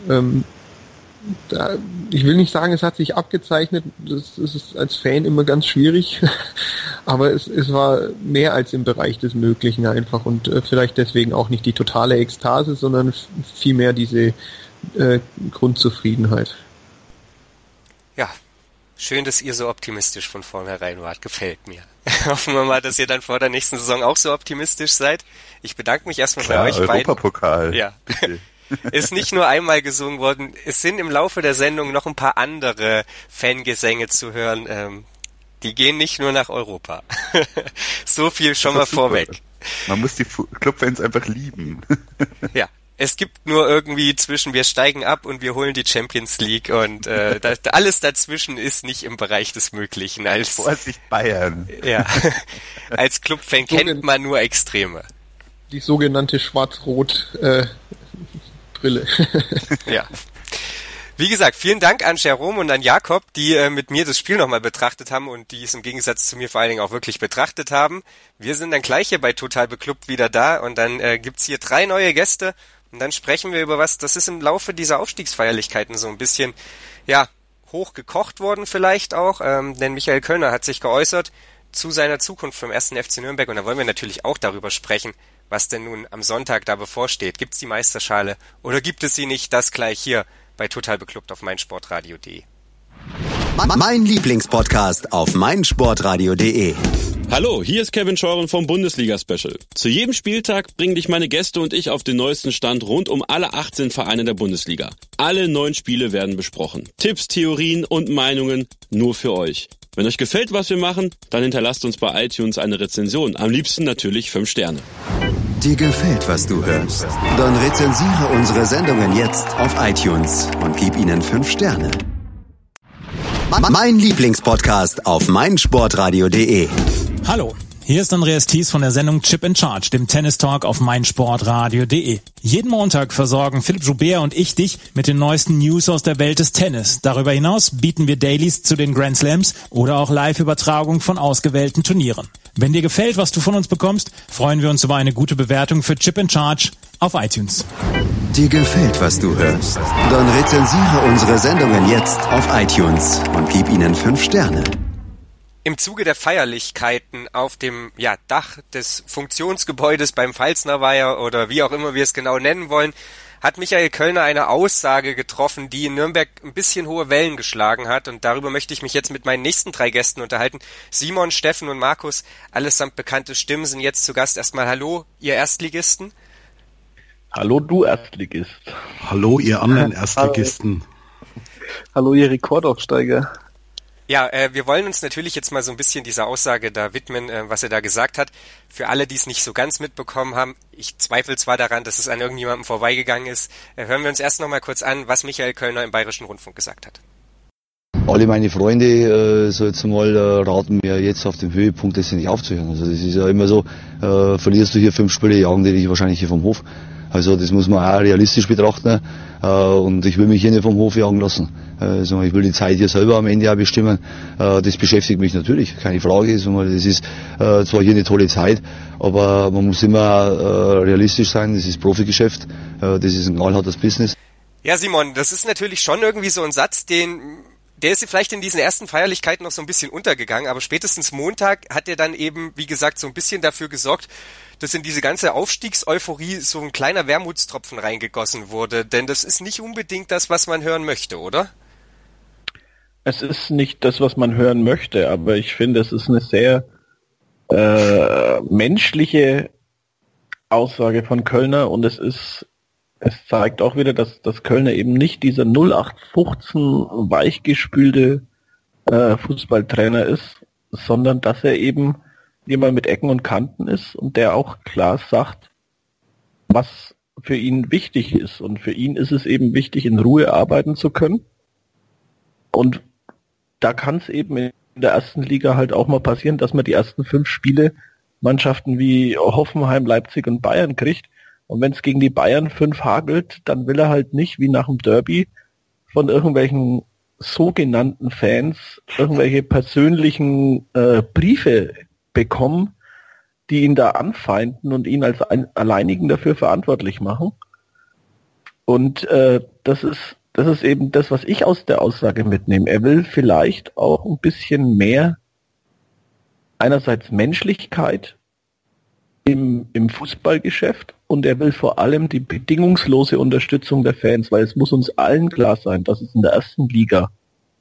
ich will nicht sagen, es hat sich abgezeichnet, das ist als Fan immer ganz schwierig, aber es war mehr als im Bereich des Möglichen einfach, und vielleicht deswegen auch nicht die totale Ekstase, sondern vielmehr diese Grundzufriedenheit. Ja, Schön, dass ihr so optimistisch von vornherein wart. Gefällt mir. Hoffen wir mal, dass ihr dann vor der nächsten Saison auch so optimistisch seid. Ich bedanke mich erstmal bei euch beiden. Europapokal. Ja. Ist nicht nur einmal gesungen worden. Es sind im Laufe der Sendung noch ein paar andere Fangesänge zu hören. Die gehen nicht nur nach Europa. So viel schon mal vorweg. Man muss die Clubfans einfach lieben. Ja. Es gibt nur irgendwie zwischen wir steigen ab und wir holen die Champions League und alles dazwischen ist nicht im Bereich des Möglichen. Vorsicht Bayern. Ja, als Clubfan kennt man nur Extreme. Die sogenannte Schwarz-Rot Brille. Ja. Wie gesagt, vielen Dank an Jerome und an Jakob, die mit mir das Spiel nochmal betrachtet haben und die es im Gegensatz zu mir vor allen Dingen auch wirklich betrachtet haben. Wir sind dann gleich hier bei Total Beklubbt wieder da und dann gibt's hier 3 neue Gäste und dann sprechen wir über was, das ist im Laufe dieser Aufstiegsfeierlichkeiten so ein bisschen, ja, hochgekocht worden vielleicht auch, denn Michael Kölner hat sich geäußert zu seiner Zukunft vom 1. FC Nürnberg und da wollen wir natürlich auch darüber sprechen, was denn nun am Sonntag da bevorsteht. Gibt's die Meisterschale oder gibt es sie nicht? Das gleich hier bei Total Beklubbt auf meinsportradio.de. Mein Lieblingspodcast auf meinsportradio.de. Hallo, hier ist Kevin Scheuren vom Bundesliga-Special. Zu jedem Spieltag bringen dich meine Gäste und ich auf den neuesten Stand rund um alle 18 Vereine der Bundesliga. Alle 9 Spiele werden besprochen. Tipps, Theorien und Meinungen nur für euch. Wenn euch gefällt, was wir machen, dann hinterlasst uns bei iTunes eine Rezension. Am liebsten natürlich 5 Sterne. Dir gefällt, was du hörst? Dann rezensiere unsere Sendungen jetzt auf iTunes und gib ihnen 5 Sterne. Mein Lieblingspodcast auf meinsportradio.de. Hallo, hier ist Andreas Thies von der Sendung Chip in Charge, dem Tennis-Talk auf meinsportradio.de. Jeden Montag versorgen Philipp Joubert und ich dich mit den neuesten News aus der Welt des Tennis. Darüber hinaus bieten wir Dailies zu den Grand Slams oder auch Live-Übertragungen von ausgewählten Turnieren. Wenn dir gefällt, was du von uns bekommst, freuen wir uns über eine gute Bewertung für Chip in Charge auf iTunes. Dir gefällt, was du hörst? Dann rezensiere unsere Sendungen jetzt auf iTunes und gib ihnen 5 Sterne. Im Zuge der Feierlichkeiten auf dem Dach des Funktionsgebäudes beim Pfalzner Weiher oder wie auch immer wir es genau nennen wollen, hat Michael Kölner eine Aussage getroffen, die in Nürnberg ein bisschen hohe Wellen geschlagen hat. Und darüber möchte ich mich jetzt mit meinen nächsten 3 Gästen unterhalten. Simon, Steffen und Markus, allesamt bekannte Stimmen, sind jetzt zu Gast. Erstmal hallo, ihr Erstligisten. Hallo, du Erstligist. Hallo, ihr anderen Erstligisten. Hallo, ihr Rekordaufsteiger. Ja, wir wollen uns natürlich jetzt mal so ein bisschen dieser Aussage da widmen, was er da gesagt hat. Für alle, die es nicht so ganz mitbekommen haben, ich zweifle zwar daran, dass es an irgendjemandem vorbeigegangen ist, hören wir uns erst noch mal kurz an, was Michael Kölner im Bayerischen Rundfunk gesagt hat. Alle meine Freunde, so jetzt mal, raten mir jetzt auf dem Höhepunkt, das nicht aufzuhören. Also das ist ja immer so, verlierst du hier 5 Spiele, jagen die dich wahrscheinlich hier vom Hof. Also das muss man auch realistisch betrachten und ich will mich hier nicht vom Hof jagen lassen. Also ich will die Zeit hier selber am Ende auch bestimmen. Das beschäftigt mich natürlich, keine Frage. Das ist zwar hier eine tolle Zeit, aber man muss immer realistisch sein. Das ist Profigeschäft, das ist ein knallhartes Business. Ja, Simon, das ist natürlich schon irgendwie so ein Satz, der ist vielleicht in diesen ersten Feierlichkeiten noch so ein bisschen untergegangen, aber spätestens Montag hat er dann eben, wie gesagt, so ein bisschen dafür gesorgt, dass in diese ganze Aufstiegseuphorie so ein kleiner Wermutstropfen reingegossen wurde. Denn das ist nicht unbedingt das, was man hören möchte, oder? Es ist nicht das, was man hören möchte, aber ich finde, es ist eine sehr menschliche Aussage von Kölner und es zeigt auch wieder, dass Kölner eben nicht dieser 0815 weichgespülte Fußballtrainer ist, sondern dass er eben jemand mit Ecken und Kanten ist und der auch klar sagt, was für ihn wichtig ist. Und für ihn ist es eben wichtig, in Ruhe arbeiten zu können. Und da kann es eben in der ersten Liga halt auch mal passieren, dass man die ersten 5 Spiele Mannschaften wie Hoffenheim, Leipzig und Bayern kriegt. Und wenn es gegen die Bayern 5 hagelt, dann will er halt nicht, wie nach dem Derby, von irgendwelchen sogenannten Fans irgendwelche persönlichen Briefe bekommen, die ihn da anfeinden und ihn als Alleinigen dafür verantwortlich machen. Und das ist eben das, was ich aus der Aussage mitnehme. Er will vielleicht auch ein bisschen mehr einerseits Menschlichkeit im Fußballgeschäft und er will vor allem die bedingungslose Unterstützung der Fans, weil es muss uns allen klar sein, dass es in der ersten Liga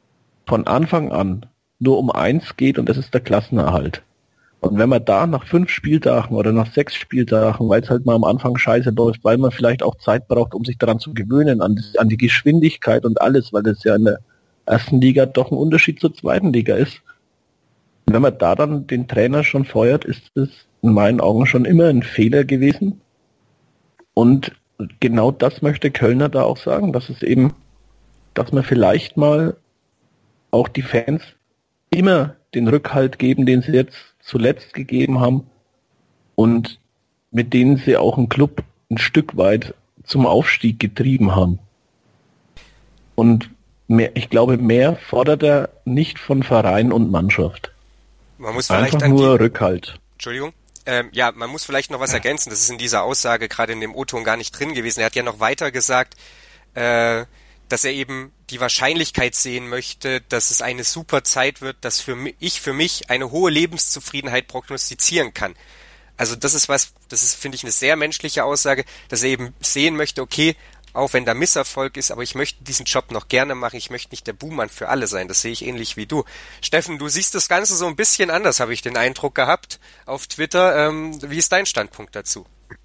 von Anfang an nur um eins geht und das ist der Klassenerhalt. Und wenn man da nach 5 Spieltagen oder nach 6 Spieltagen, weil es halt mal am Anfang scheiße läuft, weil man vielleicht auch Zeit braucht, um sich daran zu gewöhnen, an die Geschwindigkeit und alles, weil das ja in der ersten Liga doch ein Unterschied zur zweiten Liga ist. Wenn man da dann den Trainer schon feuert, ist es in meinen Augen schon immer ein Fehler gewesen. Und genau das möchte Kölner da auch sagen, dass man vielleicht mal auch die Fans immer den Rückhalt geben, den sie jetzt zuletzt gegeben haben und mit denen sie auch einen Club ein Stück weit zum Aufstieg getrieben haben. Und ich glaube, mehr fordert er nicht von Verein und Mannschaft. Man muss vielleicht einfach nur Rückhalt. Entschuldigung. Ja, man muss vielleicht noch was ergänzen. Das ist in dieser Aussage gerade in dem O-Ton gar nicht drin gewesen. Er hat ja noch weiter gesagt, dass er eben die Wahrscheinlichkeit sehen möchte, dass es eine super Zeit wird, dass für mich eine hohe Lebenszufriedenheit prognostizieren kann. Also das ist, finde ich, eine sehr menschliche Aussage, dass er eben sehen möchte, okay, auch wenn da Misserfolg ist, aber ich möchte diesen Job noch gerne machen, ich möchte nicht der Buhmann für alle sein, das sehe ich ähnlich wie du. Steffen, du siehst das Ganze so ein bisschen anders, habe ich den Eindruck gehabt, auf Twitter. Wie ist dein Standpunkt dazu?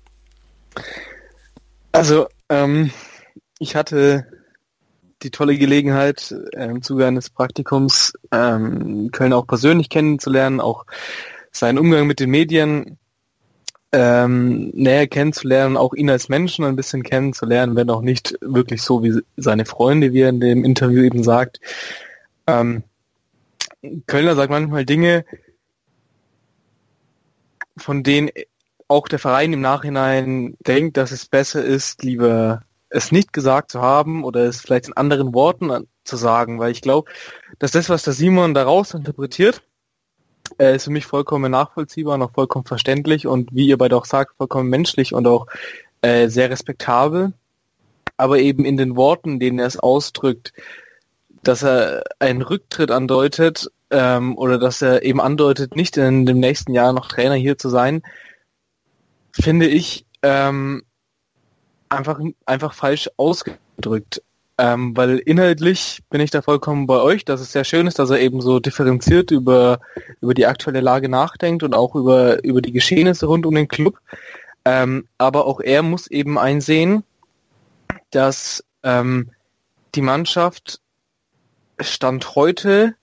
Also, ich hatte die tolle Gelegenheit, im Zuge eines Praktikums Köln auch persönlich kennenzulernen, auch seinen Umgang mit den Medien näher kennenzulernen, auch ihn als Menschen ein bisschen kennenzulernen, wenn auch nicht wirklich so wie seine Freunde, wie er in dem Interview eben sagt. Kölner sagt manchmal Dinge, von denen auch der Verein im Nachhinein denkt, dass es besser ist, lieber es nicht gesagt zu haben oder es vielleicht in anderen Worten zu sagen, weil ich glaube, dass das, was der Simon daraus interpretiert, ist für mich vollkommen nachvollziehbar und auch vollkommen verständlich und wie ihr beide auch sagt, vollkommen menschlich und auch sehr respektabel. Aber eben in den Worten, in denen er es ausdrückt, dass er einen Rücktritt andeutet oder dass er eben andeutet, nicht in dem nächsten Jahr noch Trainer hier zu sein, finde ich einfach falsch ausgedrückt. Weil inhaltlich bin ich da vollkommen bei euch, dass es sehr schön ist, dass er eben so differenziert über die aktuelle Lage nachdenkt und auch über die Geschehnisse rund um den Club. Aber auch er muss eben einsehen, dass die Mannschaft Stand heute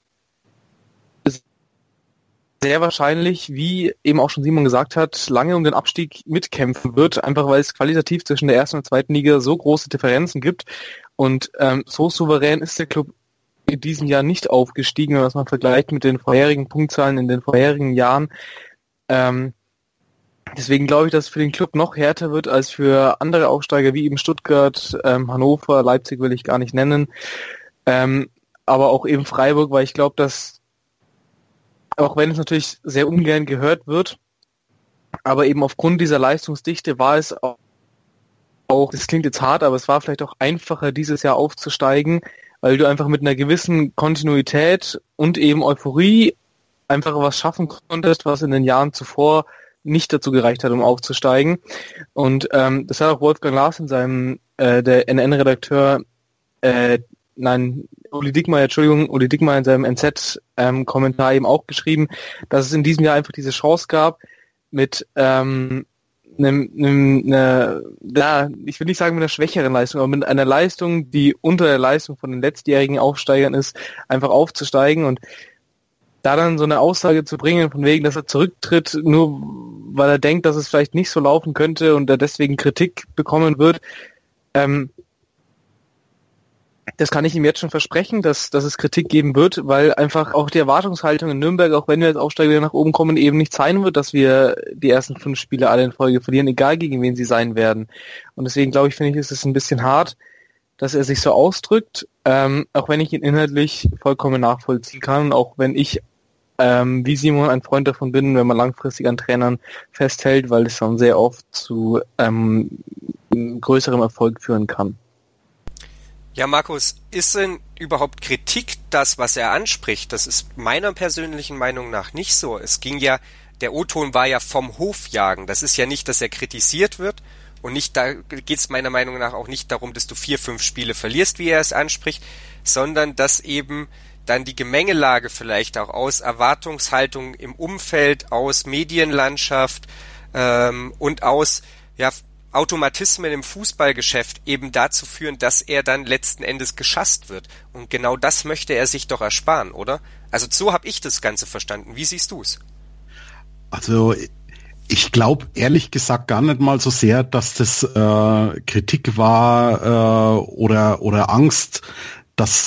sehr wahrscheinlich, wie eben auch schon Simon gesagt hat, lange um den Abstieg mitkämpfen wird, einfach weil es qualitativ zwischen der ersten und zweiten Liga so große Differenzen gibt. Und so souverän ist der Club in diesem Jahr nicht aufgestiegen, wenn man es mal vergleicht mit den vorherigen Punktzahlen in den vorherigen Jahren. Deswegen glaube ich, dass es für den Club noch härter wird als für andere Aufsteiger wie eben Stuttgart, Hannover, Leipzig will ich gar nicht nennen, aber auch eben Freiburg, weil ich glaube, dass, auch wenn es natürlich sehr ungern gehört wird, aber eben aufgrund dieser Leistungsdichte war es auch, das klingt jetzt hart, aber es war vielleicht auch einfacher, dieses Jahr aufzusteigen, weil du einfach mit einer gewissen Kontinuität und eben Euphorie einfach was schaffen konntest, was in den Jahren zuvor nicht dazu gereicht hat, um aufzusteigen. Und das hat auch Wolfgang Lars in seinem, der NN-Redakteur, Uli Dickmeyer in seinem NZ-Kommentar eben auch geschrieben, dass es in diesem Jahr einfach diese Chance gab, mit ich will nicht sagen mit einer schwächeren Leistung, aber mit einer Leistung, die unter der Leistung von den letztjährigen Aufsteigern ist, einfach aufzusteigen und da dann so eine Aussage zu bringen, von wegen, dass er zurücktritt, nur weil er denkt, dass es vielleicht nicht so laufen könnte und er deswegen Kritik bekommen wird, das kann ich ihm jetzt schon versprechen, dass es Kritik geben wird, weil einfach auch die Erwartungshaltung in Nürnberg, auch wenn wir als Aufsteiger nach oben kommen, eben nicht sein wird, dass wir die ersten 5 Spiele alle in Folge verlieren, egal gegen wen sie sein werden. Und deswegen finde ich, ist es ein bisschen hart, dass er sich so ausdrückt, auch wenn ich ihn inhaltlich vollkommen nachvollziehen kann und auch wenn ich wie Simon ein Freund davon bin, wenn man langfristig an Trainern festhält, weil es dann sehr oft zu größerem Erfolg führen kann. Ja, Markus, ist denn überhaupt Kritik das, was er anspricht? Das ist meiner persönlichen Meinung nach nicht so. Es ging ja, der O-Ton war ja vom Hofjagen. Das ist ja nicht, dass er kritisiert wird und nicht, da geht es meiner Meinung nach auch nicht darum, dass du 4, 5 Spiele verlierst, wie er es anspricht, sondern dass eben dann die Gemengelage vielleicht auch aus Erwartungshaltung im Umfeld, aus Medienlandschaft und aus Automatismen im Fußballgeschäft eben dazu führen, dass er dann letzten Endes geschasst wird. Und genau das möchte er sich doch ersparen, oder? Also so habe ich das Ganze verstanden. Wie siehst du es? Also ich glaube ehrlich gesagt gar nicht mal so sehr, dass das Kritik war oder Angst, dass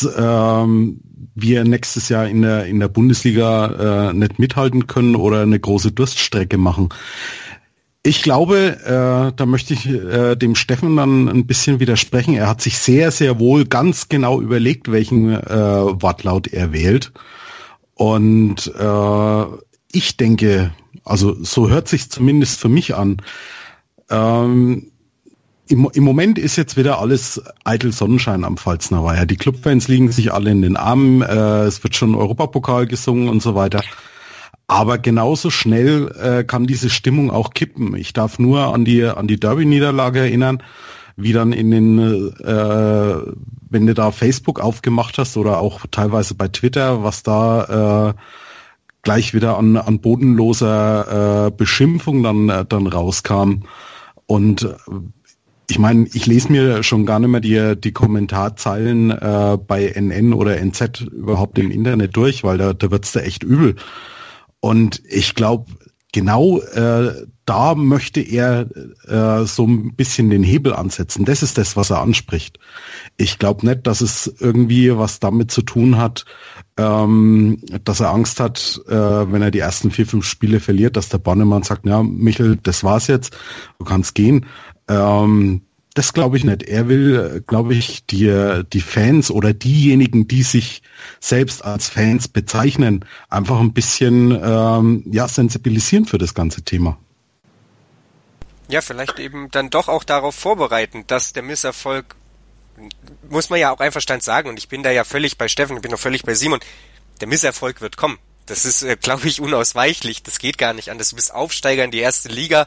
wir nächstes Jahr in der Bundesliga nicht mithalten können oder eine große Durststrecke machen. Ich glaube, da möchte ich dem Steffen dann ein bisschen widersprechen. Er hat sich sehr, sehr wohl ganz genau überlegt, welchen Wortlaut er wählt. Und ich denke, also so hört sich zumindest für mich an. Im Moment ist jetzt wieder alles eitel Sonnenschein am Pfalzner Weiher. Die Clubfans liegen sich alle in den Armen, es wird schon Europapokal gesungen und so weiter. Aber genauso schnell kann diese Stimmung auch kippen. Ich darf nur an die Derby-Niederlage erinnern, wie dann wenn du da Facebook aufgemacht hast oder auch teilweise bei Twitter, was da gleich wieder an bodenloser Beschimpfung dann rauskam. Und ich meine, ich lese mir schon gar nicht mehr die Kommentarzeilen bei NN oder NZ überhaupt im Internet durch, weil da wird's da echt übel. Und ich glaube, genau da möchte er so ein bisschen den Hebel ansetzen. Das ist das, was er anspricht. Ich glaube nicht, dass es irgendwie was damit zu tun hat, dass er Angst hat, wenn er die ersten 4-5 Spiele verliert, dass der Bannemann sagt, ja, Michel, das war's jetzt, du kannst gehen. Das glaube ich nicht. Er will, glaube ich, die Fans oder diejenigen, die sich selbst als Fans bezeichnen, einfach ein bisschen sensibilisieren für das ganze Thema. Ja, vielleicht eben dann doch auch darauf vorbereiten, dass der Misserfolg, muss man ja auch einverstanden sagen, und ich bin da ja völlig bei Steffen, ich bin auch völlig bei Simon, der Misserfolg wird kommen. Das ist, glaube ich, unausweichlich. Das geht gar nicht anders. Du bist Aufsteiger in die erste Liga,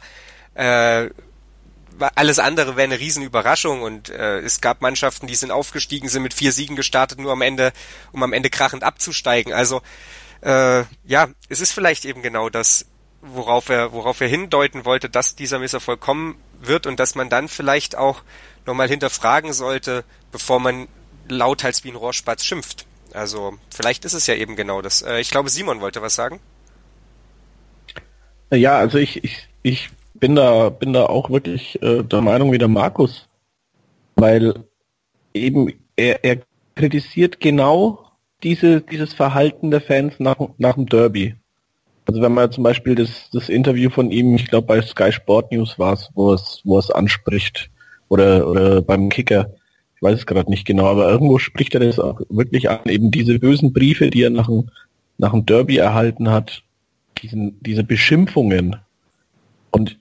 alles andere wäre eine Riesenüberraschung und es gab Mannschaften, die sind aufgestiegen, sind mit 4 Siegen gestartet, nur um am Ende krachend abzusteigen. Also es ist vielleicht eben genau das, worauf er hindeuten wollte, dass dieser Misserfolg kommen wird und dass man dann vielleicht auch nochmal hinterfragen sollte, bevor man lauthals wie ein Rohrspatz schimpft. Also vielleicht ist es ja eben genau das. Ich glaube, Simon wollte was sagen. Ja, also ich bin da auch wirklich der Meinung wie der Markus, weil eben er kritisiert genau dieses Verhalten der Fans nach dem Derby. Also wenn man zum Beispiel das Interview von ihm, ich glaube bei Sky Sport News war es, wo es anspricht, oder beim Kicker, ich weiß es gerade nicht genau, aber irgendwo spricht er das auch wirklich an, eben diese bösen Briefe, die er nach dem Derby erhalten hat, diese Beschimpfungen. Und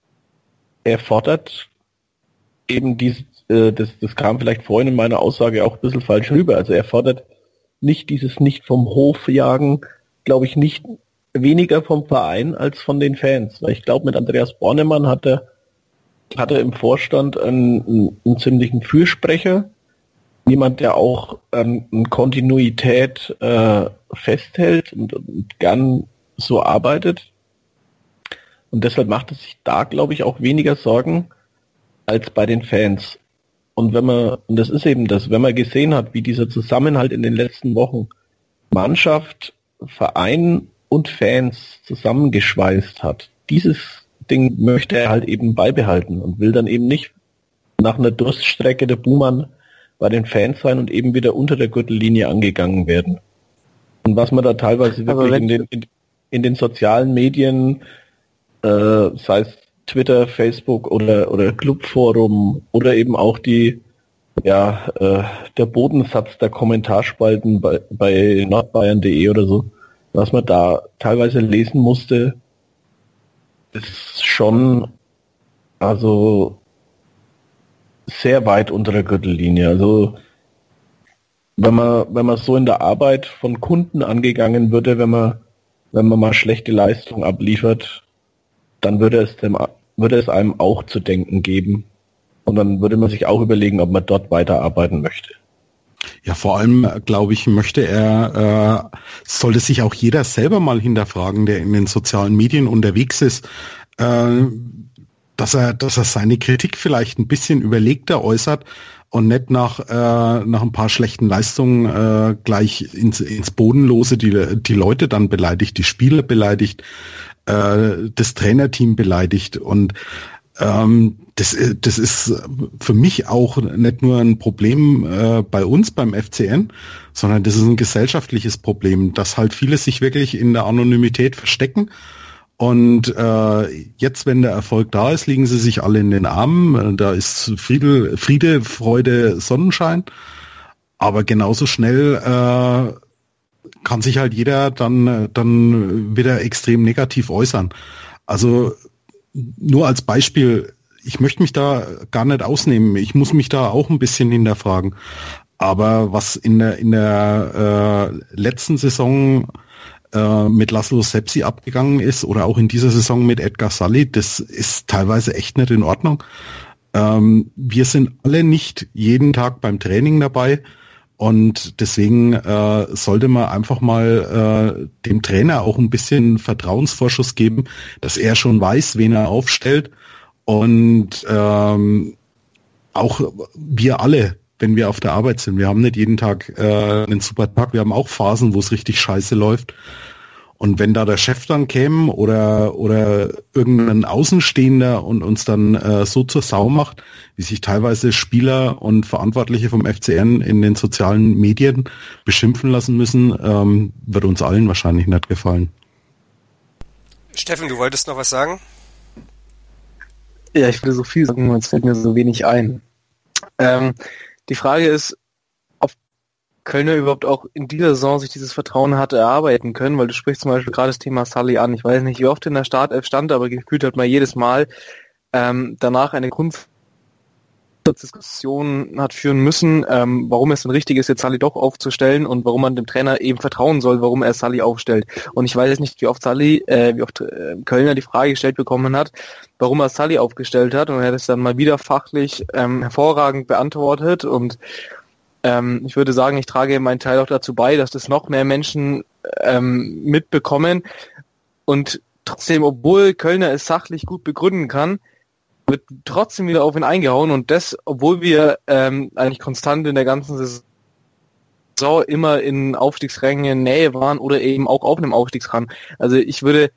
er fordert eben das kam vielleicht vorhin in meiner Aussage auch ein bisschen falsch rüber, also er fordert nicht dieses nicht vom Hof jagen, glaube ich, nicht weniger vom Verein als von den Fans, weil ich glaube, mit Andreas Bornemann hat er im Vorstand einen ziemlichen Fürsprecher, jemand, der auch an Kontinuität festhält und gern so arbeitet. Und deshalb macht es sich da, glaube ich, auch weniger Sorgen als bei den Fans. Und das ist eben das, wenn man gesehen hat, wie dieser Zusammenhalt in den letzten Wochen Mannschaft, Verein und Fans zusammengeschweißt hat, dieses Ding möchte er halt eben beibehalten und will dann eben nicht nach einer Durststrecke der Buhmann bei den Fans sein und eben wieder unter der Gürtellinie angegangen werden. Und was man da teilweise wirklich in den sozialen Medien, sei es Twitter, Facebook oder Clubforum oder eben auch der Bodensatz der Kommentarspalten bei nordbayern.de oder so, was man da teilweise lesen musste, ist schon also sehr weit unter der Gürtellinie. Also wenn man so in der Arbeit von Kunden angegangen würde, wenn man mal schlechte Leistung abliefert, dann würde es einem auch zu denken geben. Und dann würde man sich auch überlegen, ob man dort weiterarbeiten möchte. Ja, vor allem, glaube ich, sollte sich auch jeder selber mal hinterfragen, der in den sozialen Medien unterwegs ist, dass er seine Kritik vielleicht ein bisschen überlegter äußert und nicht nach ein paar schlechten Leistungen gleich ins Bodenlose die Leute dann beleidigt, die Spieler beleidigt, das Trainerteam beleidigt. Und das ist für mich auch nicht nur ein Problem bei uns beim FCN, sondern das ist ein gesellschaftliches Problem, dass halt viele sich wirklich in der Anonymität verstecken. Und jetzt, wenn der Erfolg da ist, liegen sie sich alle in den Armen. Da ist Friede, Freude, Sonnenschein. Aber genauso schnell kann sich halt jeder dann wieder extrem negativ äußern. Also nur als Beispiel, ich möchte mich da gar nicht ausnehmen. Ich muss mich da auch ein bisschen hinterfragen. Aber was in der letzten Saison mit Laszlo Sepsi abgegangen ist oder auch in dieser Saison mit Edgar Sully, das ist teilweise echt nicht in Ordnung. Wir sind alle nicht jeden Tag beim Training dabei und deswegen sollte man einfach mal dem Trainer auch ein bisschen Vertrauensvorschuss geben, dass er schon weiß, wen er aufstellt und auch wir alle, wenn wir auf der Arbeit sind. Wir haben nicht jeden Tag einen super Tag, wir haben auch Phasen, wo es richtig scheiße läuft. Und wenn da der Chef dann käme oder irgendein Außenstehender und uns dann so zur Sau macht, wie sich teilweise Spieler und Verantwortliche vom FCN in den sozialen Medien beschimpfen lassen müssen, wird uns allen wahrscheinlich nicht gefallen. Steffen, du wolltest noch was sagen? Ja, ich will so viel sagen, es fällt mir so wenig ein. Die Frage ist, ob Kölner überhaupt auch in dieser Saison sich dieses Vertrauen hat erarbeiten können, weil du sprichst zum Beispiel gerade das Thema Sully an. Ich weiß nicht, wie oft in der Startelf stand, aber gefühlt hat man jedes Mal danach eine Grunddiskussion hat führen müssen, warum es denn richtig ist, jetzt Sully doch aufzustellen und warum man dem Trainer eben vertrauen soll, warum er Sully aufstellt. Und ich weiß jetzt nicht, wie oft Kölner die Frage gestellt bekommen hat, warum er Sully aufgestellt hat, und er hat es dann mal wieder fachlich hervorragend beantwortet, und ich würde sagen, ich trage meinen Teil auch dazu bei, dass das noch mehr Menschen mitbekommen, und trotzdem, obwohl Kölner es sachlich gut begründen kann, wird trotzdem wieder auf ihn eingehauen, und das, obwohl wir eigentlich konstant in der ganzen Saison immer in Aufstiegsrängen Nähe waren oder eben auch auf einem Aufstiegsrang. Also ich würde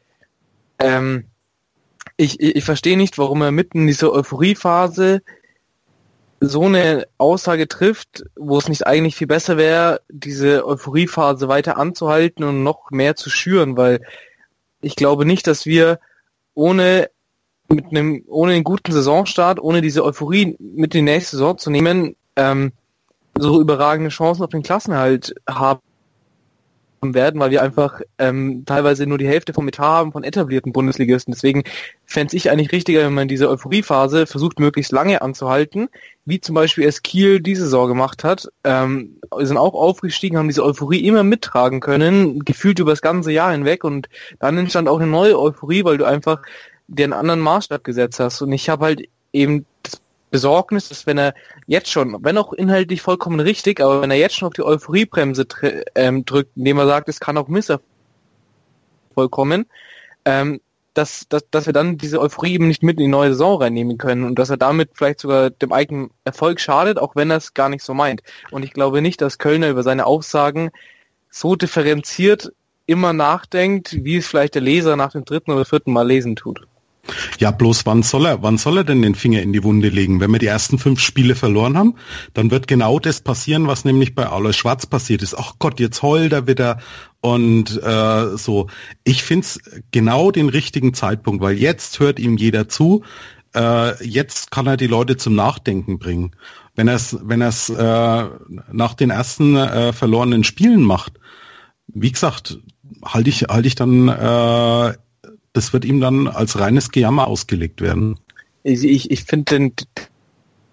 ich verstehe nicht, warum er mitten in dieser Euphoriephase so eine Aussage trifft, wo es nicht eigentlich viel besser wäre, diese Euphoriephase weiter anzuhalten und noch mehr zu schüren, weil ich glaube nicht, dass wir ohne einen guten Saisonstart, ohne diese Euphorie mit in die nächste Saison zu nehmen, so überragende Chancen auf den Klassenerhalt haben werden, weil wir einfach teilweise nur die Hälfte vom Etat haben von etablierten Bundesligisten. Deswegen fände ich eigentlich richtiger, wenn man diese Euphoriephase versucht, möglichst lange anzuhalten, wie zum Beispiel es Kiel diese Saison gemacht hat. Wir sind auch aufgestiegen, haben diese Euphorie immer mittragen können, gefühlt über das ganze Jahr hinweg, und dann entstand auch eine neue Euphorie, weil du einfach dir einen anderen Maßstab gesetzt hast. Und ich habe halt eben das Besorgnis, dass wenn er jetzt schon, wenn auch inhaltlich vollkommen richtig, aber wenn er jetzt schon auf die Euphoriebremse drückt, indem er sagt, es kann auch Misserfolg kommen, dass wir dann diese Euphorie eben nicht mit in die neue Saison reinnehmen können und dass er damit vielleicht sogar dem eigenen Erfolg schadet, auch wenn er es gar nicht so meint. Und ich glaube nicht, dass Kölner über seine Aussagen so differenziert immer nachdenkt, wie es vielleicht der Leser nach dem 3. oder 4. Mal lesen tut. Ja, bloß wann soll er denn den Finger in die Wunde legen? Wenn wir die ersten 5 Spiele verloren haben, dann wird genau das passieren, was nämlich bei Alois Schwarz passiert ist. Ach Gott, jetzt heult er wieder und so. Ich find's genau den richtigen Zeitpunkt, weil jetzt hört ihm jeder zu. Jetzt kann er die Leute zum Nachdenken bringen. Wenn er es nach den ersten verlorenen Spielen macht, wie gesagt, halte ich dann das wird ihm dann als reines Gejammer ausgelegt werden. Ich finde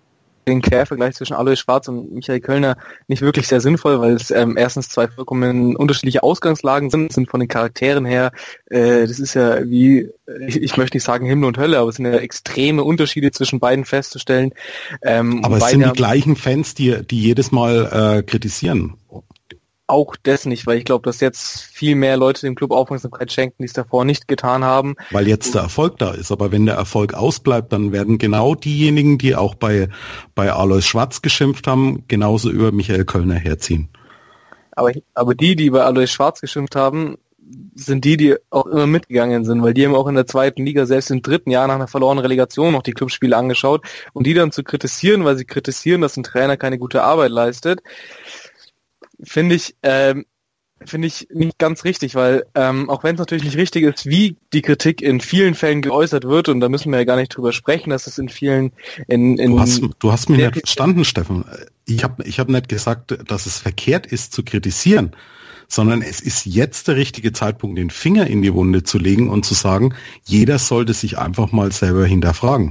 den Quervergleich zwischen Alois Schwarz und Michael Kölner nicht wirklich sehr sinnvoll, weil es erstens zwei vollkommen unterschiedliche Ausgangslagen sind von den Charakteren her. Das ist ja wie, ich möchte nicht sagen Himmel und Hölle, aber es sind ja extreme Unterschiede zwischen beiden festzustellen. Aber es sind die gleichen Fans, die jedes Mal kritisieren. Auch das nicht, weil ich glaube, dass jetzt viel mehr Leute dem Club Aufmerksamkeit schenken, die es davor nicht getan haben. Weil jetzt der Erfolg da ist. Aber wenn der Erfolg ausbleibt, dann werden genau diejenigen, die auch bei Alois Schwarz geschimpft haben, genauso über Michael Kölner herziehen. Aber die bei Alois Schwarz geschimpft haben, sind die auch immer mitgegangen sind, weil die haben auch in der zweiten Liga, selbst im dritten Jahr nach einer verlorenen Relegation, noch die Clubspiele angeschaut. Und die dann zu kritisieren, weil sie kritisieren, dass ein Trainer keine gute Arbeit leistet, finde ich nicht ganz richtig, weil auch wenn es natürlich nicht richtig ist, wie die Kritik in vielen Fällen geäußert wird, und da müssen wir ja gar nicht drüber sprechen, dass es in vielen Du hast mich nicht verstanden, Steffen. Ich hab nicht gesagt, dass es verkehrt ist zu kritisieren, sondern es ist jetzt der richtige Zeitpunkt, den Finger in die Wunde zu legen und zu sagen, jeder sollte sich einfach mal selber hinterfragen.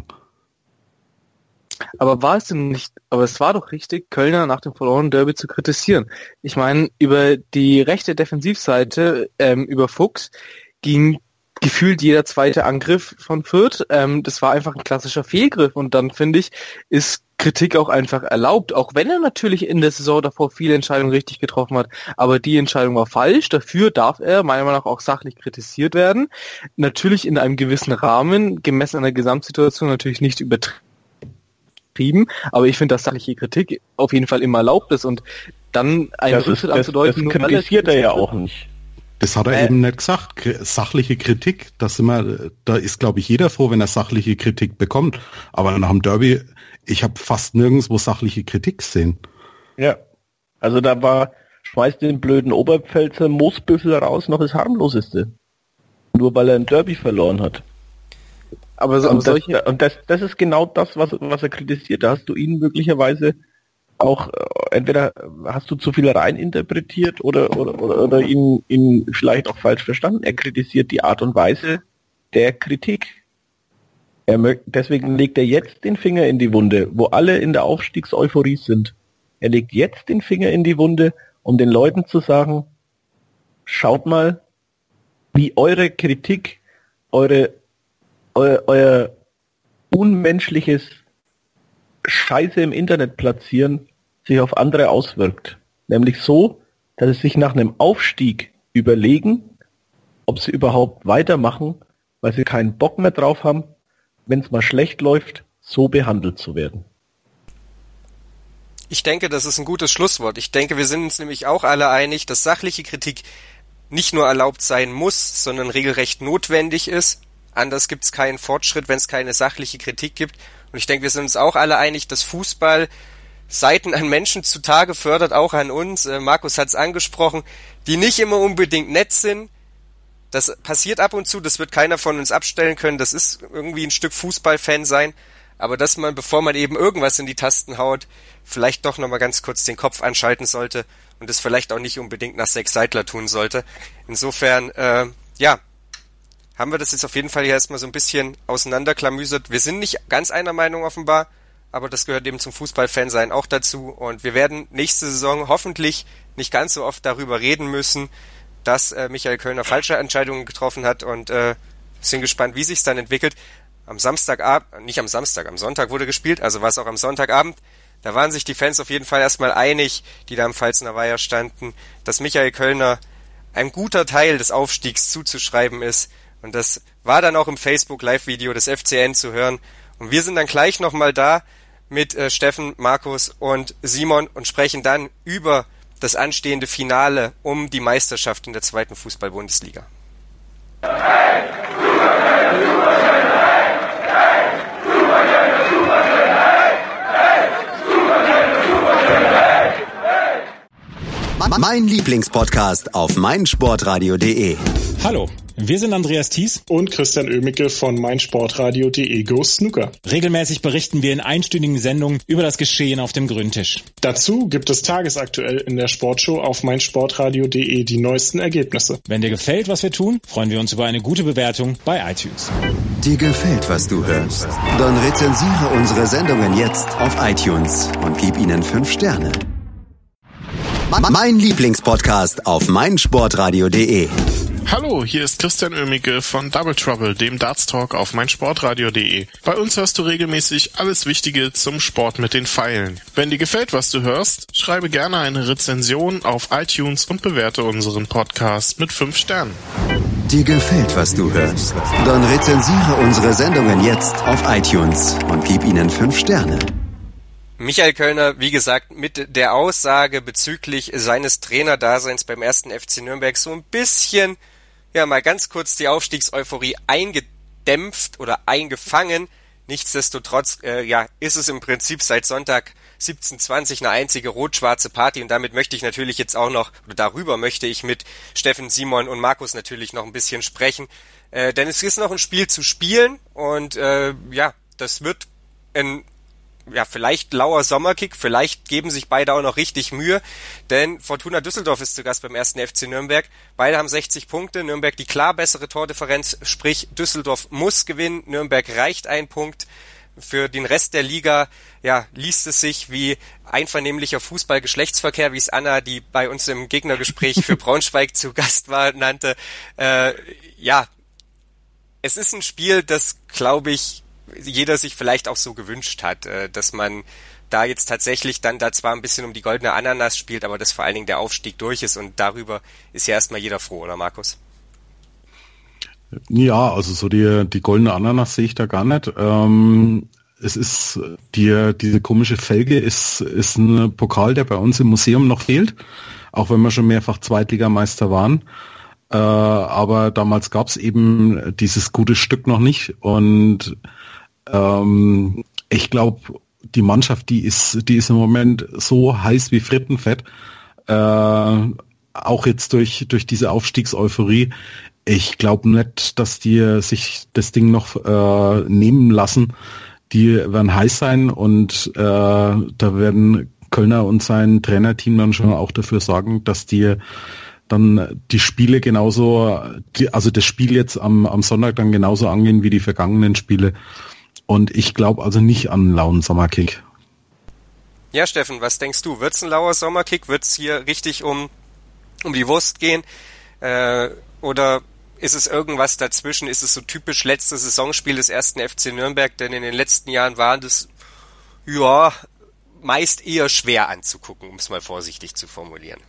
Aber es war doch richtig, Kölner nach dem verlorenen Derby zu kritisieren. Ich meine, über die rechte Defensivseite, über Fuchs, ging gefühlt jeder zweite Angriff von Fürth. Das war einfach ein klassischer Fehlgriff, und dann, finde ich, ist Kritik auch einfach erlaubt, auch wenn er natürlich in der Saison davor viele Entscheidungen richtig getroffen hat, aber die Entscheidung war falsch. Dafür darf er meiner Meinung nach auch sachlich kritisiert werden. Natürlich in einem gewissen Rahmen, gemessen an der Gesamtsituation natürlich nicht übertrieben. Aber ich finde, dass sachliche Kritik auf jeden Fall immer erlaubt ist, und dann einen Rückschritt anzudeuten... Das kritisiert er ja auch nicht. Das hat er eben nicht gesagt. Sachliche Kritik, da ist, glaube ich, jeder froh, wenn er sachliche Kritik bekommt. Aber nach dem Derby, ich habe fast nirgendwo sachliche Kritik gesehen. Ja, also schmeißt den blöden Oberpfälzer Moosbüffel raus, noch das harmloseste. Nur weil er ein Derby verloren hat. Aber das ist genau das, was er kritisiert. Da hast du ihn möglicherweise auch, entweder hast du zu viel reininterpretiert oder ihn vielleicht auch falsch verstanden. Er kritisiert die Art und Weise der Kritik. Deswegen legt er jetzt den Finger in die Wunde, wo alle in der Aufstiegseuphorie sind. Er legt jetzt den Finger in die Wunde, um den Leuten zu sagen, schaut mal, wie eure Kritik, euer unmenschliches Scheiße im Internet platzieren sich auf andere auswirkt. Nämlich so, dass sie sich nach einem Aufstieg überlegen, ob sie überhaupt weitermachen, weil sie keinen Bock mehr drauf haben, wenn es mal schlecht läuft, so behandelt zu werden. Ich denke, das ist ein gutes Schlusswort. Ich denke, wir sind uns nämlich auch alle einig, dass sachliche Kritik nicht nur erlaubt sein muss, sondern regelrecht notwendig ist. Anders gibt es keinen Fortschritt, wenn es keine sachliche Kritik gibt. Und ich denke, wir sind uns auch alle einig, dass Fußball Seiten an Menschen zutage fördert, auch an uns. Markus hat es angesprochen, die nicht immer unbedingt nett sind. Das passiert ab und zu, das wird keiner von uns abstellen können. Das ist irgendwie ein Stück Fußballfan sein. Aber dass man, bevor man eben irgendwas in die Tasten haut, vielleicht doch nochmal ganz kurz den Kopf anschalten sollte und es vielleicht auch nicht unbedingt nach Sex Seidler tun sollte. Insofern, haben wir das jetzt auf jeden Fall hier erstmal so ein bisschen auseinanderklamüsert. Wir sind nicht ganz einer Meinung offenbar, aber das gehört eben zum Fußballfan-Sein auch dazu. Und wir werden nächste Saison hoffentlich nicht ganz so oft darüber reden müssen, dass Michael Kölner falsche Entscheidungen getroffen hat, und sind gespannt, wie sich's dann entwickelt. Am Sonntag wurde gespielt, also war es auch am Sonntagabend. Da waren sich die Fans auf jeden Fall erstmal einig, die da am Pfalzner Weiher standen, dass Michael Kölner ein guter Teil des Aufstiegs zuzuschreiben ist. Und das war dann auch im Facebook-Live-Video des FCN zu hören. Und wir sind dann gleich nochmal da mit Steffen, Markus und Simon und sprechen dann über das anstehende Finale um die Meisterschaft in der 2. Fußball-Bundesliga. Mein Lieblingspodcast auf meinsportradio.de. Hallo, wir sind Andreas Thies und Christian Oemicke von meinsportradio.de Go Snooker. Regelmäßig berichten wir in einstündigen Sendungen über das Geschehen auf dem Grüntisch. Dazu gibt es tagesaktuell in der Sportshow auf meinsportradio.de die neuesten Ergebnisse. Wenn dir gefällt, was wir tun, freuen wir uns über eine gute Bewertung bei iTunes. Dir gefällt, was du hörst? Dann rezensiere unsere Sendungen jetzt auf iTunes und gib ihnen 5 Sterne. Mein Lieblingspodcast auf meinsportradio.de. Hallo, hier ist Christian Oemicke von Double Trouble, dem Darts Talk auf meinsportradio.de. Bei uns hörst du regelmäßig alles Wichtige zum Sport mit den Pfeilen. Wenn dir gefällt, was du hörst, schreibe gerne eine Rezension auf iTunes und bewerte unseren Podcast mit 5 Sternen. Dir gefällt, was du hörst? Dann rezensiere unsere Sendungen jetzt auf iTunes und gib ihnen 5 Sterne. Michael Kölner, wie gesagt, mit der Aussage bezüglich seines Trainerdaseins beim 1. FC Nürnberg so ein bisschen, ja, mal ganz kurz die Aufstiegseuphorie eingedämpft oder eingefangen. Nichtsdestotrotz, ist es im Prinzip seit Sonntag 17:20 eine einzige rot-schwarze Party und damit möchte ich natürlich jetzt auch noch, oder darüber möchte ich mit Steffen, Simon und Markus natürlich noch ein bisschen sprechen, denn es ist noch ein Spiel zu spielen und das wird ein vielleicht lauer Sommerkick, vielleicht geben sich beide auch noch richtig Mühe, denn Fortuna Düsseldorf ist zu Gast beim 1. FC Nürnberg. Beide haben 60 Punkte, Nürnberg die klar bessere Tordifferenz, sprich Düsseldorf muss gewinnen, Nürnberg reicht ein Punkt. Für den Rest der Liga, liest es sich wie einvernehmlicher Fußball-Geschlechtsverkehr, wie es Anna, die bei uns im Gegnergespräch für Braunschweig zu Gast war, nannte. Es ist ein Spiel, das, glaube ich, jeder sich vielleicht auch so gewünscht hat, dass man da jetzt tatsächlich dann da zwar ein bisschen um die goldene Ananas spielt, aber dass vor allen Dingen der Aufstieg durch ist und darüber ist ja erstmal jeder froh, oder Markus? Ja, also so die goldene Ananas sehe ich da gar nicht. Es ist diese komische Felge ist ein Pokal, der bei uns im Museum noch fehlt, auch wenn wir schon mehrfach Zweitligameister waren. Aber damals gab es eben dieses gute Stück noch nicht und ich glaube, die Mannschaft, die ist im Moment so heiß wie Frittenfett, auch jetzt durch diese Aufstiegseuphorie. Ich glaube nicht, dass die sich das Ding noch nehmen lassen. Die werden heiß sein und da werden Kölner und sein Trainerteam dann schon auch dafür sorgen, dass die dann die Spiele genauso, also das Spiel jetzt am Sonntag dann genauso angehen wie die vergangenen Spiele. Und ich glaube also nicht an einen lauen Sommerkick. Ja, Steffen, was denkst du? Wird's ein lauer Sommerkick? Wird's hier richtig um die Wurst gehen? Oder ist es irgendwas dazwischen? Ist es so typisch letztes Saisonspiel des 1. FC Nürnberg? Denn in den letzten Jahren waren das, meist eher schwer anzugucken, um es mal vorsichtig zu formulieren.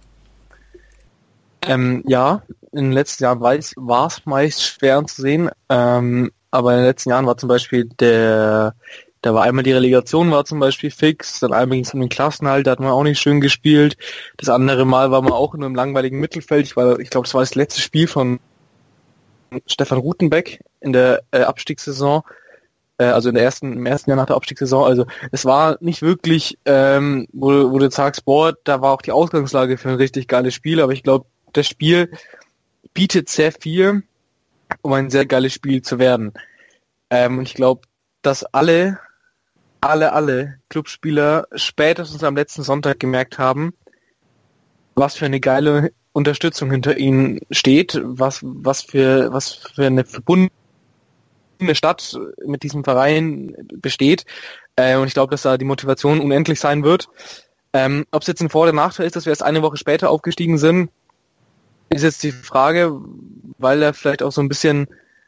In den letzten Jahren war es meist schwer anzusehen, aber in den letzten Jahren war zum Beispiel da war einmal die Relegation war zum Beispiel fix, dann einmal ging es um den Klassenerhalt, da hat man auch nicht schön gespielt, das andere Mal war man auch in einem langweiligen Mittelfeld, ich glaube, das war das letzte Spiel von Stefan Rutenbeck in der Abstiegssaison, also im ersten Jahr nach der Abstiegssaison, also es war nicht wirklich, wo du sagst, da war auch die Ausgangslage für ein richtig geiles Spiel, aber ich glaube, das Spiel bietet sehr viel, um ein sehr geiles Spiel zu werden. Und ich glaube, dass alle Clubspieler spätestens am letzten Sonntag gemerkt haben, was für eine geile Unterstützung hinter ihnen steht, was für eine verbundene Stadt mit diesem Verein besteht. Und ich glaube, dass da die Motivation unendlich sein wird. Ob es jetzt ein Vor- oder Nachteil ist, dass wir erst eine Woche später aufgestiegen sind, ist jetzt die Frage, weil er vielleicht auch so ein bisschen,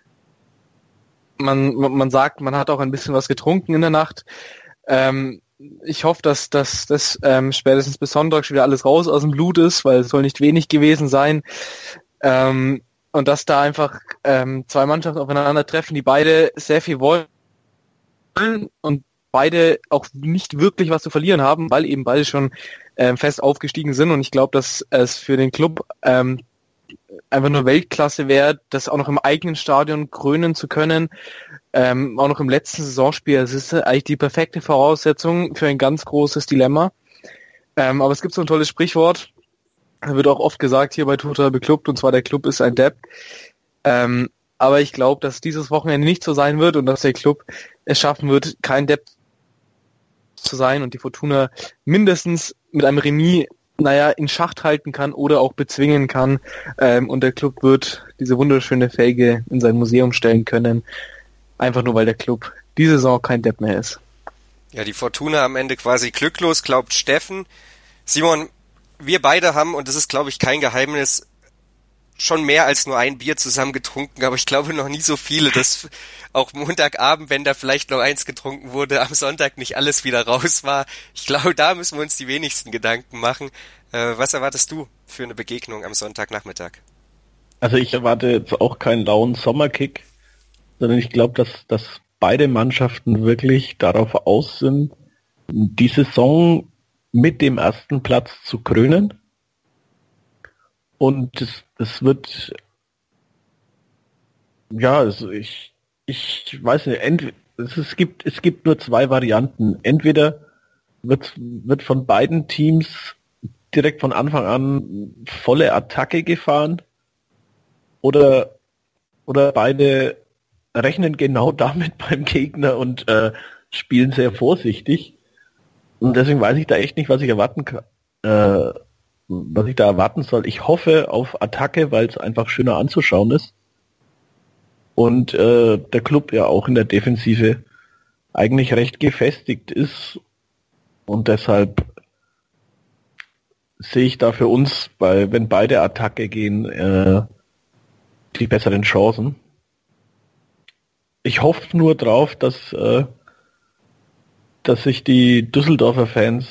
man sagt, man hat auch ein bisschen was getrunken in der Nacht. Ich hoffe, dass das spätestens bis Sonntag schon wieder alles raus aus dem Blut ist, weil es soll nicht wenig gewesen sein. Und dass da einfach zwei Mannschaften aufeinandertreffen, die beide sehr viel wollen und beide auch nicht wirklich was zu verlieren haben, weil eben beide schon fest aufgestiegen sind. Und ich glaube, dass es für den Club einfach nur Weltklasse wäre, das auch noch im eigenen Stadion krönen zu können, auch noch im letzten Saisonspiel. Es ist eigentlich die perfekte Voraussetzung für ein ganz großes Dilemma. Aber es gibt so ein tolles Sprichwort, Wird auch oft gesagt hier bei Total Beklubbt, und zwar der Club ist ein Depp. Aber ich glaube, dass dieses Wochenende nicht so sein wird und dass der Club es schaffen wird, kein Depp zu sein und die Fortuna mindestens mit einem Remis, in Schacht halten kann oder auch bezwingen kann. Und der Club wird diese wunderschöne Felge in sein Museum stellen können. Einfach nur, weil der Club diese Saison kein Depp mehr ist. Ja, die Fortuna am Ende quasi glücklos, glaubt Steffen. Simon, wir beide haben, und das ist, glaube ich, kein Geheimnis, schon mehr als nur ein Bier zusammen getrunken, aber ich glaube noch nie so viele, dass auch Montagabend, wenn da vielleicht noch eins getrunken wurde, am Sonntag nicht alles wieder raus war. Ich glaube, da müssen wir uns die wenigsten Gedanken machen. Was erwartest du für eine Begegnung am Sonntagnachmittag? Also ich erwarte jetzt auch keinen lauen Sommerkick, sondern ich glaube, dass beide Mannschaften wirklich darauf aus sind, die Saison mit dem ersten Platz zu krönen. Und es wird, ja, also ich weiß nicht, es gibt nur zwei Varianten. Entweder wird von beiden Teams direkt von Anfang an volle Attacke gefahren oder beide rechnen genau damit beim Gegner und spielen sehr vorsichtig. Und deswegen weiß ich da echt nicht, was ich erwarten kann. Was ich da erwarten soll. Ich hoffe auf Attacke, weil es einfach schöner anzuschauen ist. Und der Club ja auch in der Defensive eigentlich recht gefestigt ist. Und deshalb sehe ich da für uns, wenn beide Attacke gehen, die besseren Chancen. Ich hoffe nur drauf, dass sich die Düsseldorfer Fans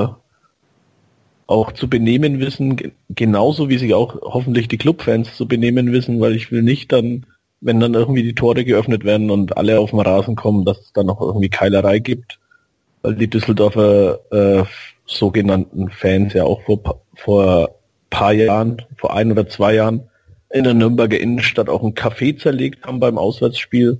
auch zu benehmen wissen, genauso wie sich auch hoffentlich die Clubfans zu benehmen wissen, weil ich will nicht dann, wenn dann irgendwie die Tore geöffnet werden und alle auf den Rasen kommen, dass es dann noch irgendwie Keilerei gibt, weil die Düsseldorfer sogenannten Fans ja auch vor paar Jahren, vor 1 oder 2 Jahren in der Nürnberger Innenstadt auch ein Café zerlegt haben beim Auswärtsspiel.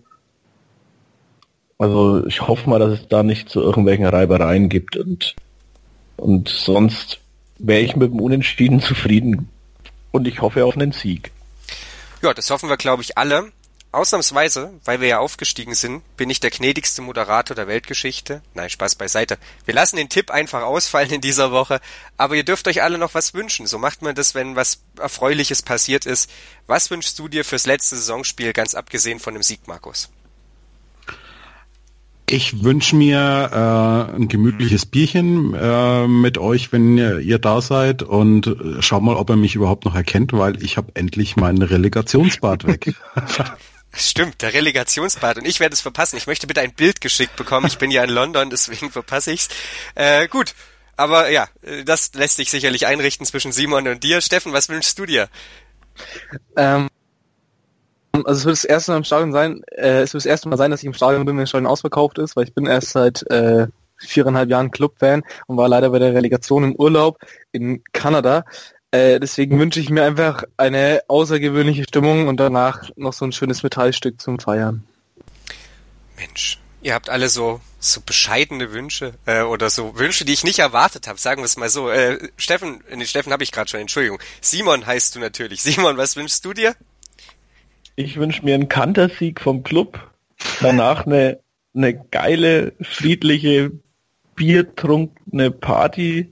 Also ich hoffe mal, dass es da nicht zu irgendwelchen Reibereien gibt und sonst wäre ich mit dem Unentschieden zufrieden und ich hoffe auf einen Sieg. Ja, das hoffen wir, glaube ich, alle. Ausnahmsweise, weil wir ja aufgestiegen sind, bin ich der gnädigste Moderator der Weltgeschichte. Nein, Spaß beiseite. Wir lassen den Tipp einfach ausfallen in dieser Woche, aber ihr dürft euch alle noch was wünschen. So macht man das, wenn was Erfreuliches passiert ist. Was wünschst du dir fürs letzte Saisonspiel, ganz abgesehen von dem Sieg, Markus? Ich wünsche mir ein gemütliches Bierchen mit euch, wenn ihr da seid, und schau mal, ob ihr mich überhaupt noch erkennt, weil ich habe endlich meinen Relegationsbart weg. Stimmt, der Relegationsbart, und ich werde es verpassen. Ich möchte bitte ein Bild geschickt bekommen. Ich bin ja in London, deswegen verpasse ich's. Gut, aber ja, das lässt sich sicherlich einrichten zwischen Simon und dir. Steffen, was wünschst du dir? Also es wird das erste Mal im Stadion sein, dass ich im Stadion bin, wenn das Stadion ausverkauft ist, weil ich bin erst seit 4,5 Jahren Club-Fan und war leider bei der Relegation im Urlaub in Kanada. Deswegen wünsche ich mir einfach eine außergewöhnliche Stimmung und danach noch so ein schönes Metallstück zum Feiern. Mensch, ihr habt alle so bescheidene Wünsche oder so Wünsche, die ich nicht erwartet habe, sagen wir es mal so. Steffen habe ich gerade schon, Entschuldigung. Simon heißt du natürlich. Simon, was wünschst du dir? Ich wünsche mir einen Kantersieg vom Club, danach eine geile, friedliche, biertrunkene Party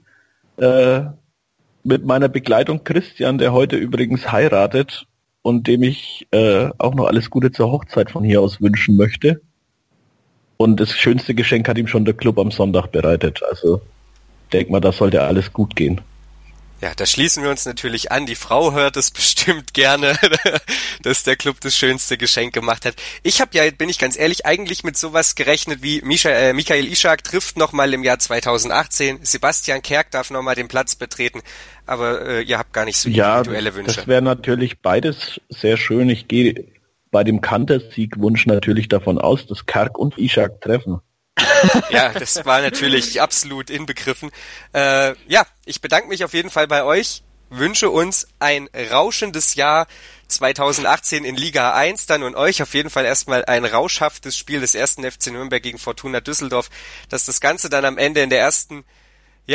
mit meiner Begleitung Christian, der heute übrigens heiratet und dem ich auch noch alles Gute zur Hochzeit von hier aus wünschen möchte. Und das schönste Geschenk hat ihm schon der Club am Sonntag bereitet. Also denk mal, da sollte alles gut gehen. Ja, da schließen wir uns natürlich an. Die Frau hört es bestimmt gerne, dass der Club das schönste Geschenk gemacht hat. Ich habe ja, bin ich ganz ehrlich, eigentlich mit sowas gerechnet wie Michael Ishak trifft nochmal im Jahr 2018, Sebastian Kerk darf nochmal den Platz betreten, aber ihr habt gar nicht so individuelle Wünsche. Das wäre natürlich beides sehr schön. Ich gehe bei dem Kantersieg-Wunsch natürlich davon aus, dass Kerk und Ishak treffen. Ja, das war natürlich absolut inbegriffen. Ja, ich bedanke mich auf jeden Fall bei euch, wünsche uns ein rauschendes Jahr 2018 in Liga 1 dann und euch auf jeden Fall erstmal ein rauschhaftes Spiel des 1. FC Nürnberg gegen Fortuna Düsseldorf, dass das Ganze dann am Ende in der ersten,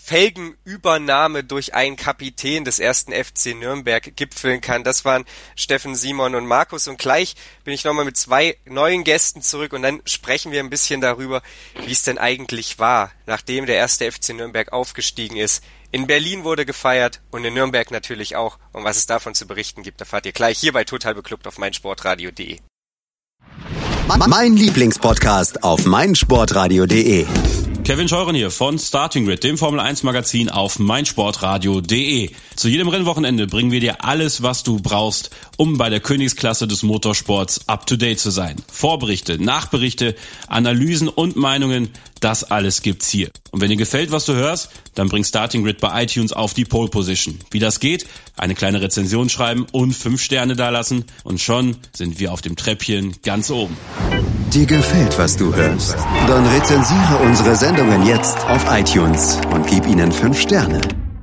Felgenübernahme durch einen Kapitän des 1. FC Nürnberg gipfeln kann. Das waren Steffen, Simon und Markus. Und gleich bin ich nochmal mit 2 neuen Gästen zurück und dann sprechen wir ein bisschen darüber, wie es denn eigentlich war, nachdem der 1. FC Nürnberg aufgestiegen ist. In Berlin wurde gefeiert und in Nürnberg natürlich auch. Und was es davon zu berichten gibt, erfahrt ihr gleich hier bei Total Beklubbt auf meinsportradio.de. Mein Lieblingspodcast auf meinsportradio.de. Kevin Scheuren hier von Starting Grid, dem Formel 1 Magazin auf meinsportradio.de. Zu jedem Rennwochenende bringen wir dir alles, was du brauchst, um bei der Königsklasse des Motorsports up to date zu sein. Vorberichte, Nachberichte, Analysen und Meinungen, das alles gibt's hier. Und wenn dir gefällt, was du hörst, dann bring Starting Grid bei iTunes auf die Pole Position. Wie das geht? Eine kleine Rezension schreiben und 5 Sterne dalassen und schon sind wir auf dem Treppchen ganz oben. Dir gefällt, was du hörst? Dann rezensiere unsere Sendungen jetzt auf iTunes und gib ihnen 5 Sterne.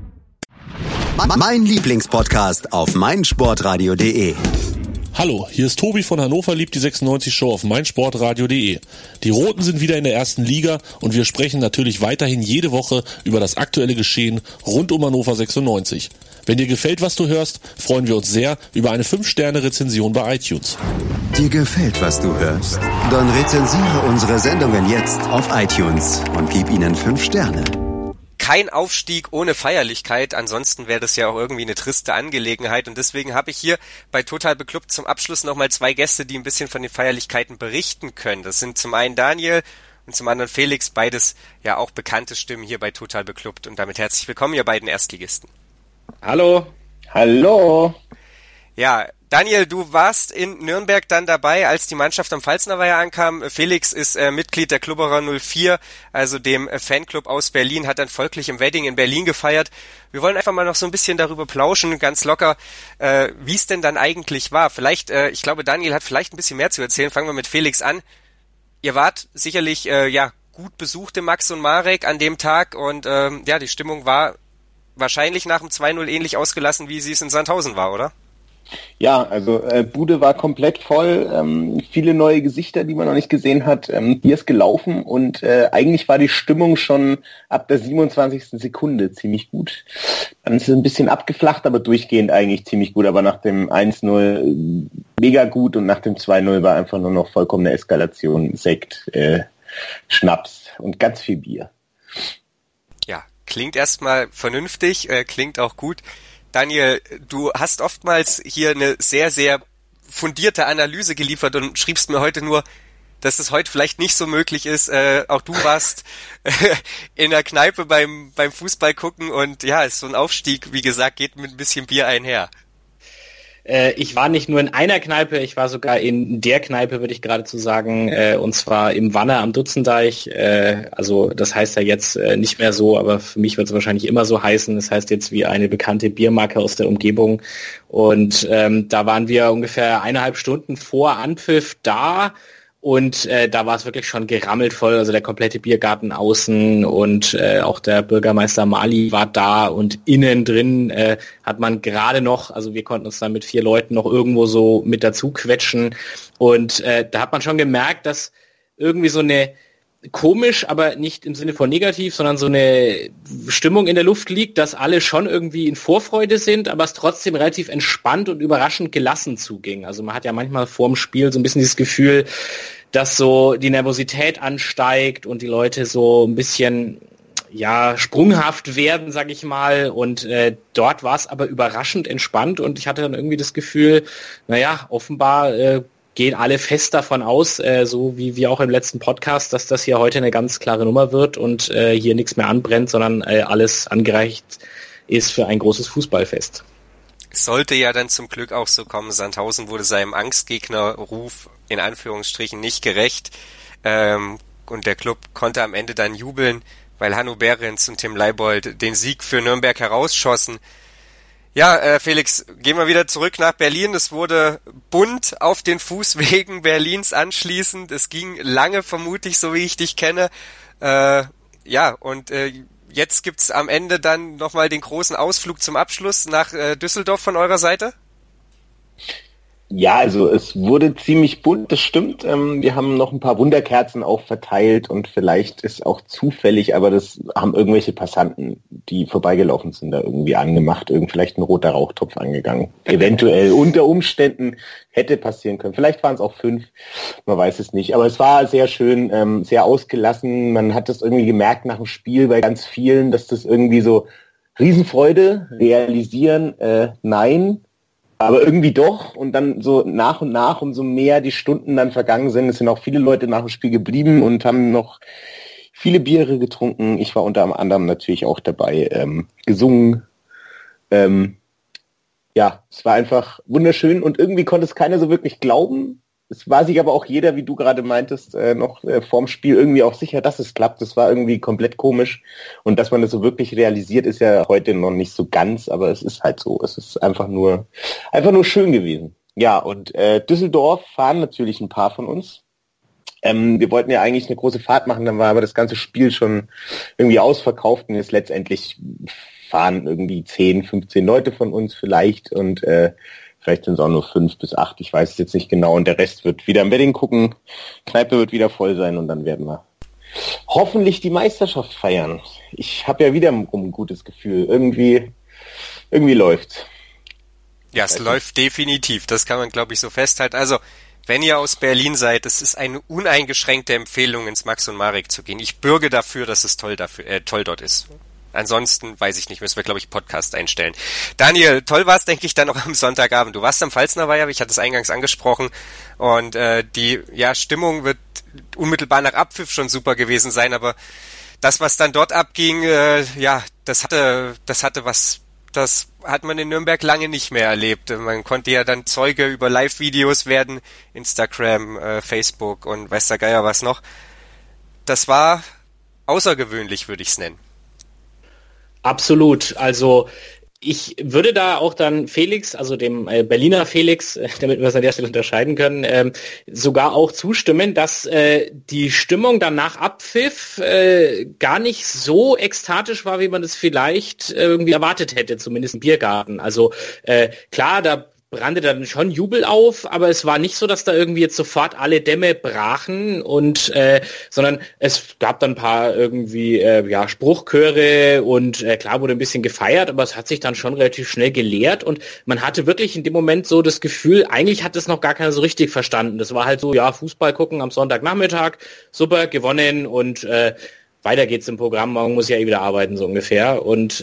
Mein Lieblingspodcast auf meinsportradio.de. Hallo, hier ist Tobi von Hannover liebt die 96 Show auf meinsportradio.de. Die Roten sind wieder in der ersten Liga und wir sprechen natürlich weiterhin jede Woche über das aktuelle Geschehen rund um Hannover 96. Wenn dir gefällt, was du hörst, freuen wir uns sehr über eine 5-Sterne-Rezension bei iTunes. Dir gefällt, was du hörst? Dann rezensiere unsere Sendungen jetzt auf iTunes und gib ihnen 5 Sterne. Kein Aufstieg ohne Feierlichkeit, ansonsten wäre das ja auch irgendwie eine triste Angelegenheit und deswegen habe ich hier bei Total Beklubbt zum Abschluss nochmal 2 Gäste, die ein bisschen von den Feierlichkeiten berichten können. Das sind zum einen Daniel und zum anderen Felix, beides ja auch bekannte Stimmen hier bei Total Beklubbt und damit herzlich willkommen, ihr beiden Erstligisten. Hallo. Hallo. Ja, Daniel, du warst in Nürnberg dann dabei, als die Mannschaft am Pfalznerweiher ankam. Felix ist Mitglied der Klubberer 04, also dem Fanclub aus Berlin, hat dann folglich im Wedding in Berlin gefeiert. Wir wollen einfach mal noch so ein bisschen darüber plauschen, ganz locker, wie es denn dann eigentlich war. Vielleicht, ich glaube, Daniel hat vielleicht ein bisschen mehr zu erzählen. Fangen wir mit Felix an. Ihr wart sicherlich gut besucht im Max und Marek an dem Tag und die Stimmung war wahrscheinlich nach dem 2-0 ähnlich ausgelassen, wie sie es in Sandhausen war, oder? Ja, also Bude war komplett voll, viele neue Gesichter, die man noch nicht gesehen hat. Hier ist gelaufen und eigentlich war die Stimmung schon ab der 27. Sekunde ziemlich gut. Dann ist es ein bisschen abgeflacht, aber durchgehend eigentlich ziemlich gut. Aber nach dem 1-0 mega gut und nach dem 2-0 war einfach nur noch vollkommene Eskalation, Sekt, Schnaps und ganz viel Bier. Ja, klingt erstmal vernünftig, klingt auch gut. Daniel, du hast oftmals hier eine sehr, sehr fundierte Analyse geliefert und schriebst mir heute nur, dass es heute vielleicht nicht so möglich ist. Auch du warst in der Kneipe beim Fußball gucken und ja, ist so ein Aufstieg, wie gesagt, geht mit ein bisschen Bier einher. Ich war nicht nur in einer Kneipe, ich war sogar in der Kneipe, würde ich geradezu sagen, und zwar im Wanner am Dutzendeich. Also das heißt ja jetzt nicht mehr so, aber für mich wird es wahrscheinlich immer so heißen. Das heißt jetzt wie eine bekannte Biermarke aus der Umgebung. Und da waren wir ungefähr 1,5 Stunden vor Anpfiff da. Und da war es wirklich schon gerammelt voll, also der komplette Biergarten außen und auch der Bürgermeister Mali war da und innen drin hat man gerade noch, also wir konnten uns dann mit 4 Leuten noch irgendwo so mit dazu quetschen und da hat man schon gemerkt, dass irgendwie so eine komisch, aber nicht im Sinne von negativ, sondern so eine Stimmung in der Luft liegt, dass alle schon irgendwie in Vorfreude sind, aber es trotzdem relativ entspannt und überraschend gelassen zuging. Also man hat ja manchmal vorm Spiel so ein bisschen dieses Gefühl, dass so die Nervosität ansteigt und die Leute so ein bisschen sprunghaft werden, sag ich mal. Und dort war es aber überraschend entspannt und ich hatte dann irgendwie das Gefühl, offenbar gehen alle fest davon aus, so wie auch im letzten Podcast, dass das hier heute eine ganz klare Nummer wird und hier nichts mehr anbrennt, sondern alles angereicht ist für ein großes Fußballfest. Sollte ja dann zum Glück auch so kommen. Sandhausen wurde seinem Angstgegnerruf in Anführungsstrichen nicht gerecht und der Club konnte am Ende dann jubeln, weil Hanno Behrens und Tim Leibold den Sieg für Nürnberg herausschossen. Ja, Felix, gehen wir wieder zurück nach Berlin. Es wurde bunt auf den Fußwegen Berlins anschließend. Es ging lange, vermutlich, so wie ich dich kenne. Jetzt gibt's am Ende dann nochmal den großen Ausflug zum Abschluss nach Düsseldorf von eurer Seite? Ja, also es wurde ziemlich bunt, das stimmt. Wir haben noch ein paar Wunderkerzen auch verteilt und vielleicht ist auch zufällig, aber das haben irgendwelche Passanten, die vorbeigelaufen sind, da irgendwie angemacht, vielleicht ein roter Rauchtopf angegangen. Eventuell unter Umständen hätte passieren können. Vielleicht waren es auch 5, man weiß es nicht. Aber es war sehr schön, sehr ausgelassen. Man hat das irgendwie gemerkt nach dem Spiel bei ganz vielen, dass das irgendwie so Riesenfreude realisieren, nein, aber irgendwie doch, und dann so nach und nach, umso mehr die Stunden dann vergangen sind, es sind auch viele Leute nach dem Spiel geblieben und haben noch viele Biere getrunken. Ich war unter anderem natürlich auch dabei, gesungen. Ja, es war einfach wunderschön und irgendwie konnte es keiner so wirklich glauben. Es war sich aber auch jeder, wie du gerade meintest, noch vorm Spiel irgendwie auch sicher, dass es klappt. Das war irgendwie komplett komisch. Und dass man das so wirklich realisiert, ist ja heute noch nicht so ganz, aber es ist halt so. Es ist einfach nur schön gewesen. Ja, und Düsseldorf fahren natürlich ein paar von uns. Wir wollten ja eigentlich eine große Fahrt machen, dann war aber das ganze Spiel schon irgendwie ausverkauft und jetzt letztendlich fahren irgendwie 10, 15 Leute von uns vielleicht und vielleicht sind es auch nur 5 bis 8, ich weiß es jetzt nicht genau. Und der Rest wird wieder im Wedding gucken, Kneipe wird wieder voll sein und dann werden wir hoffentlich die Meisterschaft feiern. Ich habe ja wieder ein gutes Gefühl. Irgendwie läuft's. Ja, es läuft definitiv. Das kann man, glaube ich, so festhalten. Also, wenn ihr aus Berlin seid, es ist eine uneingeschränkte Empfehlung, ins Max und Marek zu gehen. Ich bürge dafür, dass es toll dort ist. Ansonsten, weiß ich nicht, müssen wir, glaube ich, Podcast einstellen. Daniel, toll war es, denke ich, dann auch am Sonntagabend. Du warst am Pfalzner Weiher, ich hatte es eingangs angesprochen, und die Stimmung wird unmittelbar nach Abpfiff schon super gewesen sein, aber das, was dann dort abging, das hat man in Nürnberg lange nicht mehr erlebt. Man konnte ja dann Zeuge über Live-Videos werden, Instagram, Facebook und weiß der Geier was noch. Das war außergewöhnlich, würde ich es nennen. Absolut. Also ich würde da auch dann Felix, also dem Berliner Felix, damit wir es an der Stelle unterscheiden können, sogar auch zustimmen, dass die Stimmung dann nach Abpfiff gar nicht so ekstatisch war, wie man es vielleicht irgendwie erwartet hätte, zumindest im Biergarten. Also klar, da brannte dann schon Jubel auf, aber es war nicht so, dass da irgendwie jetzt sofort alle Dämme brachen und sondern es gab dann ein paar irgendwie Spruchchöre und klar wurde ein bisschen gefeiert, aber es hat sich dann schon relativ schnell geleert und man hatte wirklich in dem Moment so das Gefühl, eigentlich hat es noch gar keiner so richtig verstanden. Das war halt so, ja, Fußball gucken am Sonntagnachmittag, super, gewonnen und weiter geht's im Programm, morgen muss ich ja wieder arbeiten, so ungefähr. Und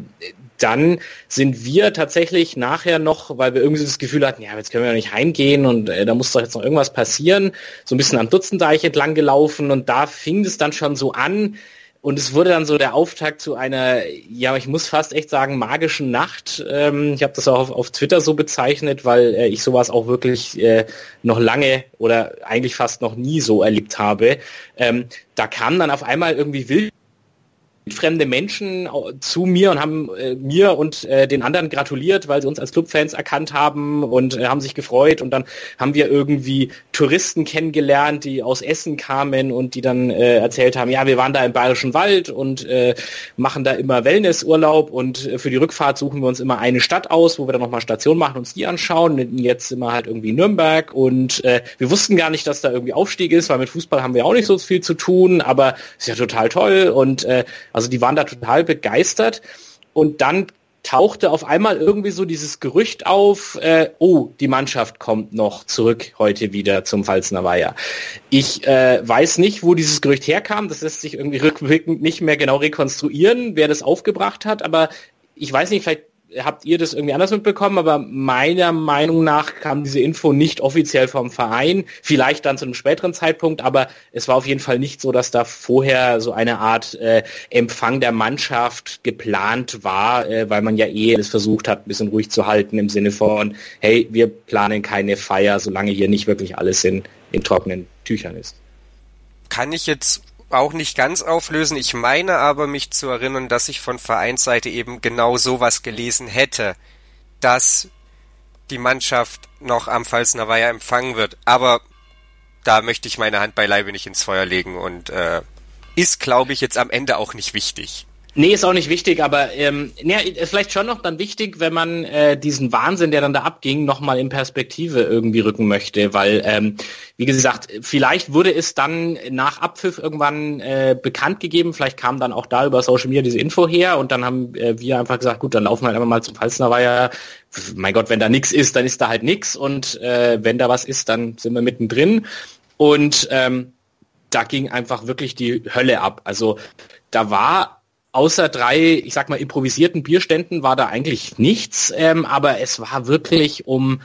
dann sind wir tatsächlich nachher noch, weil wir irgendwie das Gefühl hatten, ja, jetzt können wir ja nicht heimgehen und da muss doch jetzt noch irgendwas passieren, so ein bisschen am Dutzendeich entlang gelaufen und da fing es dann schon so an und es wurde dann so der Auftakt zu einer, ja, ich muss fast echt sagen, magischen Nacht. Ich habe das auch auf Twitter so bezeichnet, weil ich sowas auch wirklich noch lange oder eigentlich fast noch nie so erlebt habe. Da kamen dann auf einmal irgendwie wildfremde Menschen zu mir und haben mir und den anderen gratuliert, weil sie uns als Clubfans erkannt haben und haben sich gefreut und dann haben wir irgendwie Touristen kennengelernt, die aus Essen kamen und die dann erzählt haben, ja, wir waren da im Bayerischen Wald und machen da immer Wellnessurlaub und für die Rückfahrt suchen wir uns immer eine Stadt aus, wo wir dann nochmal Station machen, uns die anschauen. Und jetzt sind wir halt irgendwie Nürnberg und wir wussten gar nicht, dass da irgendwie Aufstieg ist, weil mit Fußball haben wir auch nicht so viel zu tun, aber ist ja total toll und also die waren da total begeistert und dann tauchte auf einmal irgendwie so dieses Gerücht auf, die Mannschaft kommt noch zurück heute wieder zum Pfalzner Weiher. Ich weiß nicht, wo dieses Gerücht herkam, das lässt sich irgendwie rückblickend nicht mehr genau rekonstruieren, wer das aufgebracht hat, aber ich weiß nicht, vielleicht habt ihr das irgendwie anders mitbekommen, aber meiner Meinung nach kam diese Info nicht offiziell vom Verein, vielleicht dann zu einem späteren Zeitpunkt, aber es war auf jeden Fall nicht so, dass da vorher so eine Art Empfang der Mannschaft geplant war, weil man ja es versucht hat, ein bisschen ruhig zu halten im Sinne von, hey, wir planen keine Feier, solange hier nicht wirklich alles in trockenen Tüchern ist. Kann ich jetzt auch nicht ganz auflösen. Ich meine aber, mich zu erinnern, dass ich von Vereinsseite eben genau sowas gelesen hätte, dass die Mannschaft noch am Pfalzner Weiher empfangen wird. Aber da möchte ich meine Hand beileibe nicht ins Feuer legen und ist, glaube ich, jetzt am Ende auch nicht wichtig. Nee, ist auch nicht wichtig, aber ist vielleicht schon noch dann wichtig, wenn man diesen Wahnsinn, der dann da abging, nochmal in Perspektive irgendwie rücken möchte, weil, wie gesagt, vielleicht wurde es dann nach Abpfiff irgendwann bekannt gegeben, vielleicht kam dann auch da über Social Media diese Info her und dann haben wir einfach gesagt, gut, dann laufen wir halt einfach mal zum Pfalzner Weiher. Mein Gott, wenn da nichts ist, dann ist da halt nichts und wenn da was ist, dann sind wir mittendrin und da ging einfach wirklich die Hölle ab. Also da war außer 3, ich sag mal, improvisierten Bierständen war da eigentlich nichts, aber es war wirklich um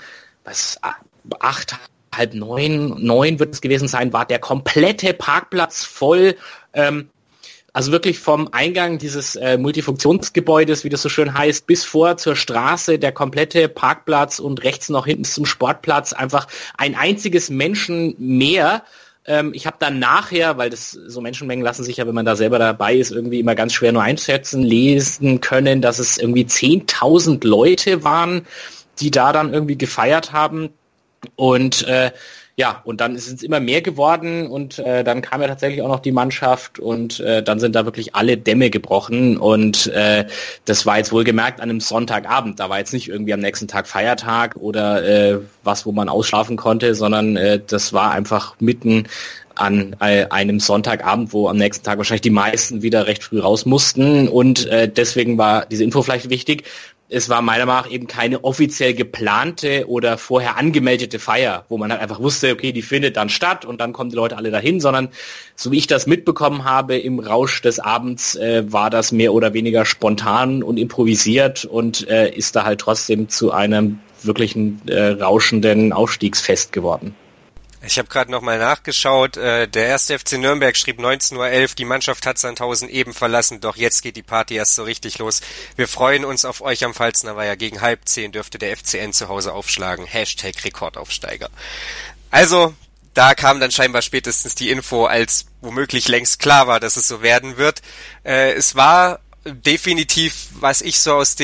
8, halb 9 wird es gewesen sein, war der komplette Parkplatz voll, also wirklich vom Eingang dieses Multifunktionsgebäudes, wie das so schön heißt, bis vor zur Straße, der komplette Parkplatz und rechts noch hinten zum Sportplatz, einfach ein einziges Menschenmeer. Ich habe dann nachher, weil das so Menschenmengen lassen sich ja, wenn man da selber dabei ist, irgendwie immer ganz schwer nur einschätzen, lesen können, dass es irgendwie 10.000 Leute waren, die da dann irgendwie gefeiert haben. Und und dann ist es immer mehr geworden und dann kam ja tatsächlich auch noch die Mannschaft und dann sind da wirklich alle Dämme gebrochen und das war jetzt wohlgemerkt an einem Sonntagabend, da war jetzt nicht irgendwie am nächsten Tag Feiertag oder was, wo man ausschlafen konnte, sondern das war einfach mitten an einem Sonntagabend, wo am nächsten Tag wahrscheinlich die meisten wieder recht früh raus mussten und deswegen war diese Info vielleicht wichtig. Es war meiner Meinung nach eben keine offiziell geplante oder vorher angemeldete Feier, wo man halt einfach wusste, okay, die findet dann statt und dann kommen die Leute alle dahin, sondern so wie ich das mitbekommen habe, im Rausch des Abends war das mehr oder weniger spontan und improvisiert und ist da halt trotzdem zu einem wirklichen rauschenden Aufstiegsfest geworden. Ich habe gerade nochmal nachgeschaut, der erste FC Nürnberg schrieb 19:11 Uhr, die Mannschaft hat Sandhausen eben verlassen, doch jetzt geht die Party erst so richtig los. Wir freuen uns auf euch am Pfalzner Weiher, gegen 9:30 dürfte der FCN zu Hause aufschlagen, #Rekordaufsteiger. Also, da kam dann scheinbar spätestens die Info, als womöglich längst klar war, dass es so werden wird. Es war definitiv, was ich so aus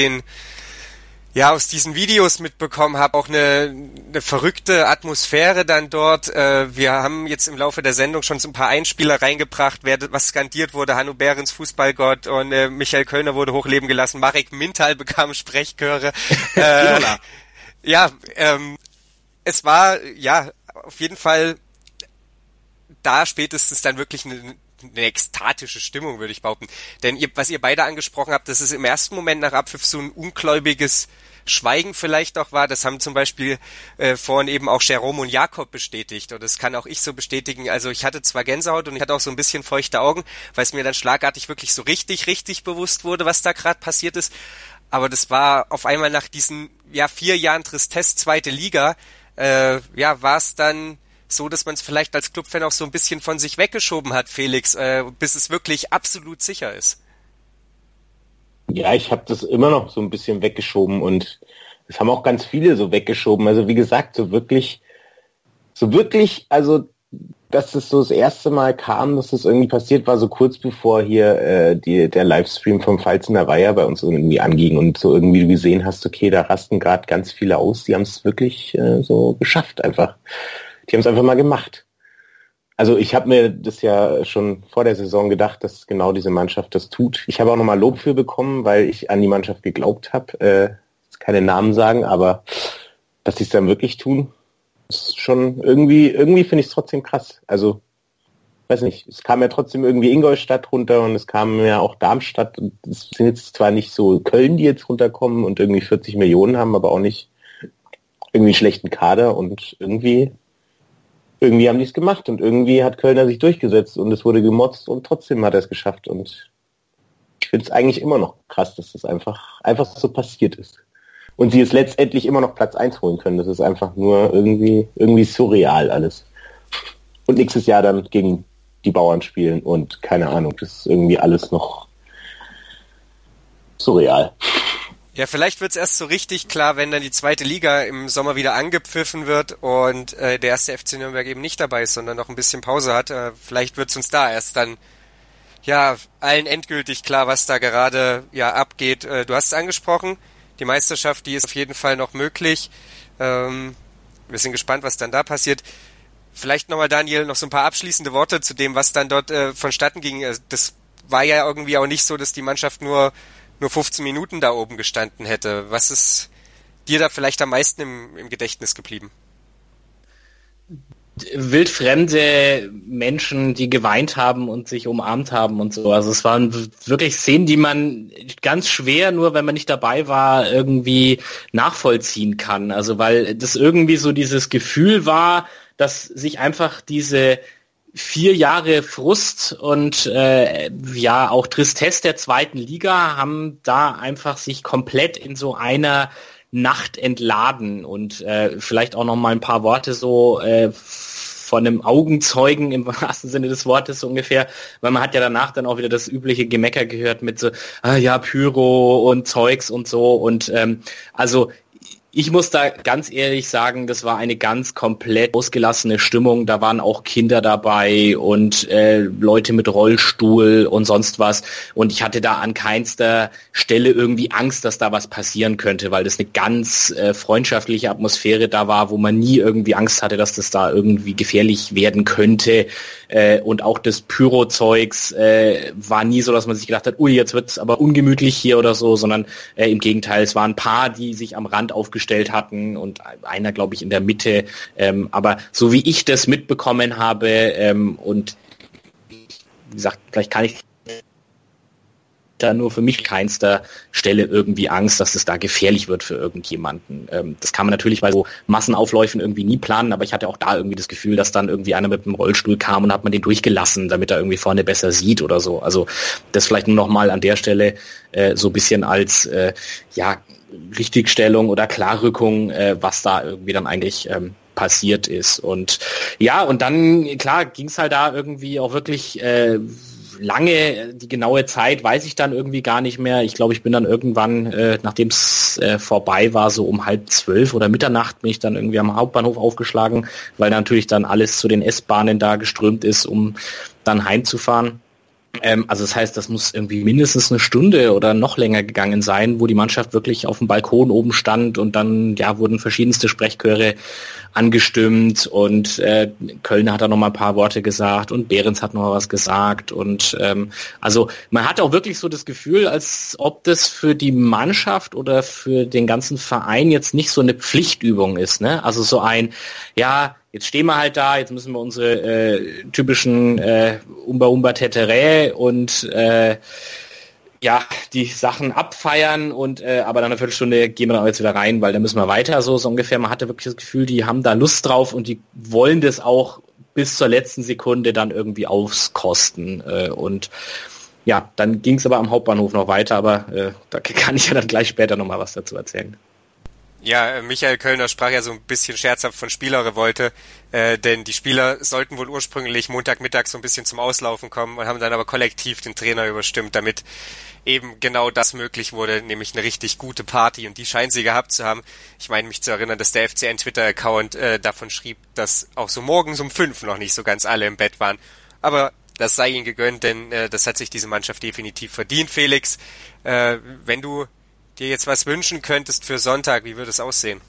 diesen Videos mitbekommen habe, auch eine verrückte Atmosphäre dann dort. Wir haben jetzt im Laufe der Sendung schon so ein paar Einspieler reingebracht, was skandiert wurde. Hanno Behrens, Fußballgott, und Michael Kölner wurde hochleben gelassen. Marek Mintal bekam Sprechchöre. Es war auf jeden Fall da spätestens dann wirklich eine ekstatische Stimmung, würde ich behaupten. Denn was ihr beide angesprochen habt, dass es im ersten Moment nach Abpfiff so ein ungläubiges Schweigen vielleicht auch war, das haben zum Beispiel vorhin eben auch Jerome und Jakob bestätigt und das kann auch ich so bestätigen. Also ich hatte zwar Gänsehaut und ich hatte auch so ein bisschen feuchte Augen, weil es mir dann schlagartig wirklich so richtig bewusst wurde, was da gerade passiert ist. Aber das war auf einmal nach diesen 4 Jahren Tristesse, 2. Liga, war es dann so, dass man es vielleicht als Clubfan auch so ein bisschen von sich weggeschoben hat, Felix, bis es wirklich absolut sicher ist. Ja, ich habe das immer noch so ein bisschen weggeschoben und das haben auch ganz viele so weggeschoben. Also wie gesagt, so wirklich, also dass es so das erste Mal kam, dass das irgendwie passiert war, so kurz bevor hier der Livestream vom Pfalzner Weiher bei uns irgendwie anging und so irgendwie du gesehen hast, okay, da rasten gerade ganz viele aus, die haben es wirklich so geschafft einfach. Die haben es einfach mal gemacht. Also ich habe mir das ja schon vor der Saison gedacht, dass genau diese Mannschaft das tut. Ich habe auch nochmal Lob für bekommen, weil ich an die Mannschaft geglaubt habe. Keine Namen sagen, aber dass sie es dann wirklich tun, ist schon irgendwie finde ich es trotzdem krass. Also, weiß nicht, es kam ja trotzdem irgendwie Ingolstadt runter und es kam ja auch Darmstadt. Und es sind jetzt zwar nicht so Köln, die jetzt runterkommen und irgendwie 40 Millionen haben, aber auch nicht irgendwie einen schlechten Kader und irgendwie haben die es gemacht und irgendwie hat Kölner sich durchgesetzt und es wurde gemotzt und trotzdem hat er es geschafft und ich finde es eigentlich immer noch krass, dass das einfach so passiert ist. Und sie es letztendlich immer noch Platz 1 holen können. Das ist einfach nur irgendwie surreal alles. Und nächstes Jahr dann gegen die Bauern spielen und keine Ahnung, das ist irgendwie alles noch surreal. Ja, vielleicht wird's erst so richtig klar, wenn dann die 2. Liga im Sommer wieder angepfiffen wird und der erste FC Nürnberg eben nicht dabei ist, sondern noch ein bisschen Pause hat. Vielleicht wird's uns da erst dann allen endgültig klar, was da gerade abgeht. Du hast es angesprochen, die Meisterschaft, die ist auf jeden Fall noch möglich. Wir sind gespannt, was dann da passiert. Vielleicht nochmal, Daniel, noch so ein paar abschließende Worte zu dem, was dann dort vonstatten ging. Das war ja irgendwie auch nicht so, dass die Mannschaft nur 15 Minuten da oben gestanden hätte. Was ist dir da vielleicht am meisten im Gedächtnis geblieben? Wildfremde Menschen, die geweint haben und sich umarmt haben und so. Also es waren wirklich Szenen, die man ganz schwer, nur wenn man nicht dabei war, irgendwie nachvollziehen kann. Also weil das irgendwie so dieses Gefühl war, dass sich einfach diese 4 Jahre Frust und auch Tristesse der zweiten Liga haben da einfach sich komplett in so einer Nacht entladen und vielleicht auch noch mal ein paar Worte so von einem Augenzeugen im wahrsten Sinne des Wortes so ungefähr, weil man hat ja danach dann auch wieder das übliche Gemecker gehört mit so, Pyro und Zeugs und so und also ich muss da ganz ehrlich sagen, das war eine ganz komplett ausgelassene Stimmung. Da waren auch Kinder dabei und Leute mit Rollstuhl und sonst was. Und ich hatte da an keinster Stelle irgendwie Angst, dass da was passieren könnte, weil das eine ganz freundschaftliche Atmosphäre da war, wo man nie irgendwie Angst hatte, dass das da irgendwie gefährlich werden könnte. Und auch das Pyro-Zeugs war nie so, dass man sich gedacht hat, ui, jetzt wird's aber ungemütlich hier oder so, sondern im Gegenteil, es waren ein paar, die sich am Rand aufgestellt hatten und einer, glaube ich, in der Mitte. Aber so wie ich das mitbekommen habe und wie gesagt, vielleicht kann ich da nur für mich keinster Stelle irgendwie Angst, dass es da gefährlich wird für irgendjemanden. Das kann man natürlich bei so Massenaufläufen irgendwie nie planen, aber ich hatte auch da irgendwie das Gefühl, dass dann irgendwie einer mit einem Rollstuhl kam und hat man den durchgelassen, damit er irgendwie vorne besser sieht oder so. Also das vielleicht nur noch mal an der Stelle so ein bisschen als Richtigstellung oder Klarrückung, was da irgendwie dann eigentlich passiert ist. Und ja, und dann, klar, ging es halt da irgendwie auch wirklich lange, die genaue Zeit weiß ich dann irgendwie gar nicht mehr. Ich glaube, ich bin dann irgendwann, nachdem es vorbei war, so um 11:30 oder Mitternacht, bin ich dann irgendwie am Hauptbahnhof aufgeschlagen, weil natürlich dann alles zu den S-Bahnen da geströmt ist, um dann heimzufahren. Also das heißt, das muss irgendwie mindestens eine Stunde oder noch länger gegangen sein, wo die Mannschaft wirklich auf dem Balkon oben stand und dann wurden verschiedenste Sprechchöre angestimmt und Kölner hat da noch mal ein paar Worte gesagt und Behrens hat noch mal was gesagt und also man hat auch wirklich so das Gefühl, als ob das für die Mannschaft oder für den ganzen Verein jetzt nicht so eine Pflichtübung ist, ne? Also so ein, jetzt stehen wir halt da, jetzt müssen wir unsere typischen Umba Tetere und die Sachen abfeiern und aber nach einer Viertelstunde gehen wir dann jetzt wieder rein, weil dann müssen wir weiter, so ungefähr. Man hatte wirklich das Gefühl, die haben da Lust drauf und die wollen das auch bis zur letzten Sekunde dann irgendwie auskosten. Und ja, dann ging es aber am Hauptbahnhof noch weiter, aber da kann ich ja dann gleich später nochmal was dazu erzählen. Ja, Michael Kölner sprach ja so ein bisschen scherzhaft von Spielerrevolte, denn die Spieler sollten wohl ursprünglich Montagmittag so ein bisschen zum Auslaufen kommen und haben dann aber kollektiv den Trainer überstimmt, damit eben genau das möglich wurde, nämlich eine richtig gute Party, und die scheinen sie gehabt zu haben. Ich meine mich zu erinnern, dass der FCN Twitter-Account davon schrieb, dass auch so morgens um 5 noch nicht so ganz alle im Bett waren, aber das sei ihnen gegönnt, denn das hat sich diese Mannschaft definitiv verdient. Felix, wenn du dir jetzt was wünschen könntest für Sonntag, wie würde es aussehen?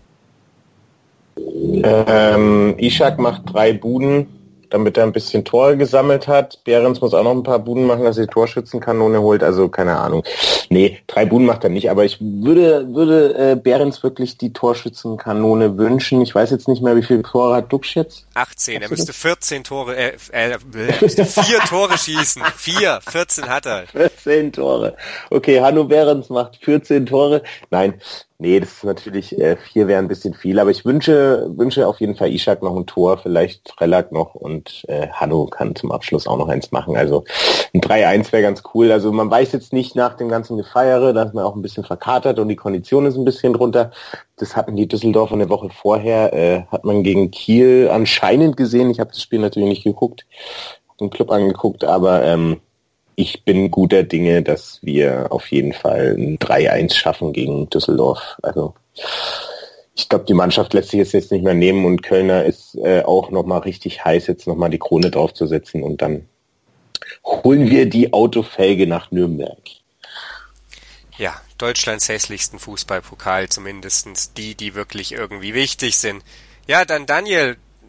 Ishak macht 3 Buden, damit er ein bisschen Tore gesammelt hat. Behrens muss auch noch ein paar Buden machen, dass er die Torschützenkanone holt. Also keine Ahnung. Nee, 3 Buden macht er nicht. Aber ich würde Behrens wirklich die Torschützenkanone wünschen. Ich weiß jetzt nicht mehr, wie viele Tore hat Dux jetzt? 18. Er müsste 14 Tore, müsste 4 Tore schießen. 14 hat er. 14 Tore. Okay, Hanno Behrens macht 14 Tore. Nee, das ist natürlich, 4 wäre ein bisschen viel, aber ich wünsche auf jeden Fall Ishak noch ein Tor, vielleicht Relak noch, und Hanno kann zum Abschluss auch noch eins machen. Also ein 3-1 wäre ganz cool. Also man weiß jetzt nicht nach dem ganzen Gefeiere, da ist man auch ein bisschen verkatert und die Kondition ist ein bisschen drunter. Das hatten die Düsseldorfer eine Woche vorher, hat man gegen Kiel anscheinend gesehen. Ich habe das Spiel natürlich nicht geguckt, den Club angeguckt, aber ich bin guter Dinge, dass wir auf jeden Fall ein 3-1 schaffen gegen Düsseldorf. Also ich glaube, die Mannschaft lässt sich jetzt nicht mehr nehmen, und Kölner ist auch nochmal richtig heiß, jetzt nochmal die Krone draufzusetzen, und dann holen wir die Autofelge nach Nürnberg. Ja, Deutschlands hässlichsten Fußballpokal, zumindestens die wirklich irgendwie wichtig sind. Ja, dann Daniel,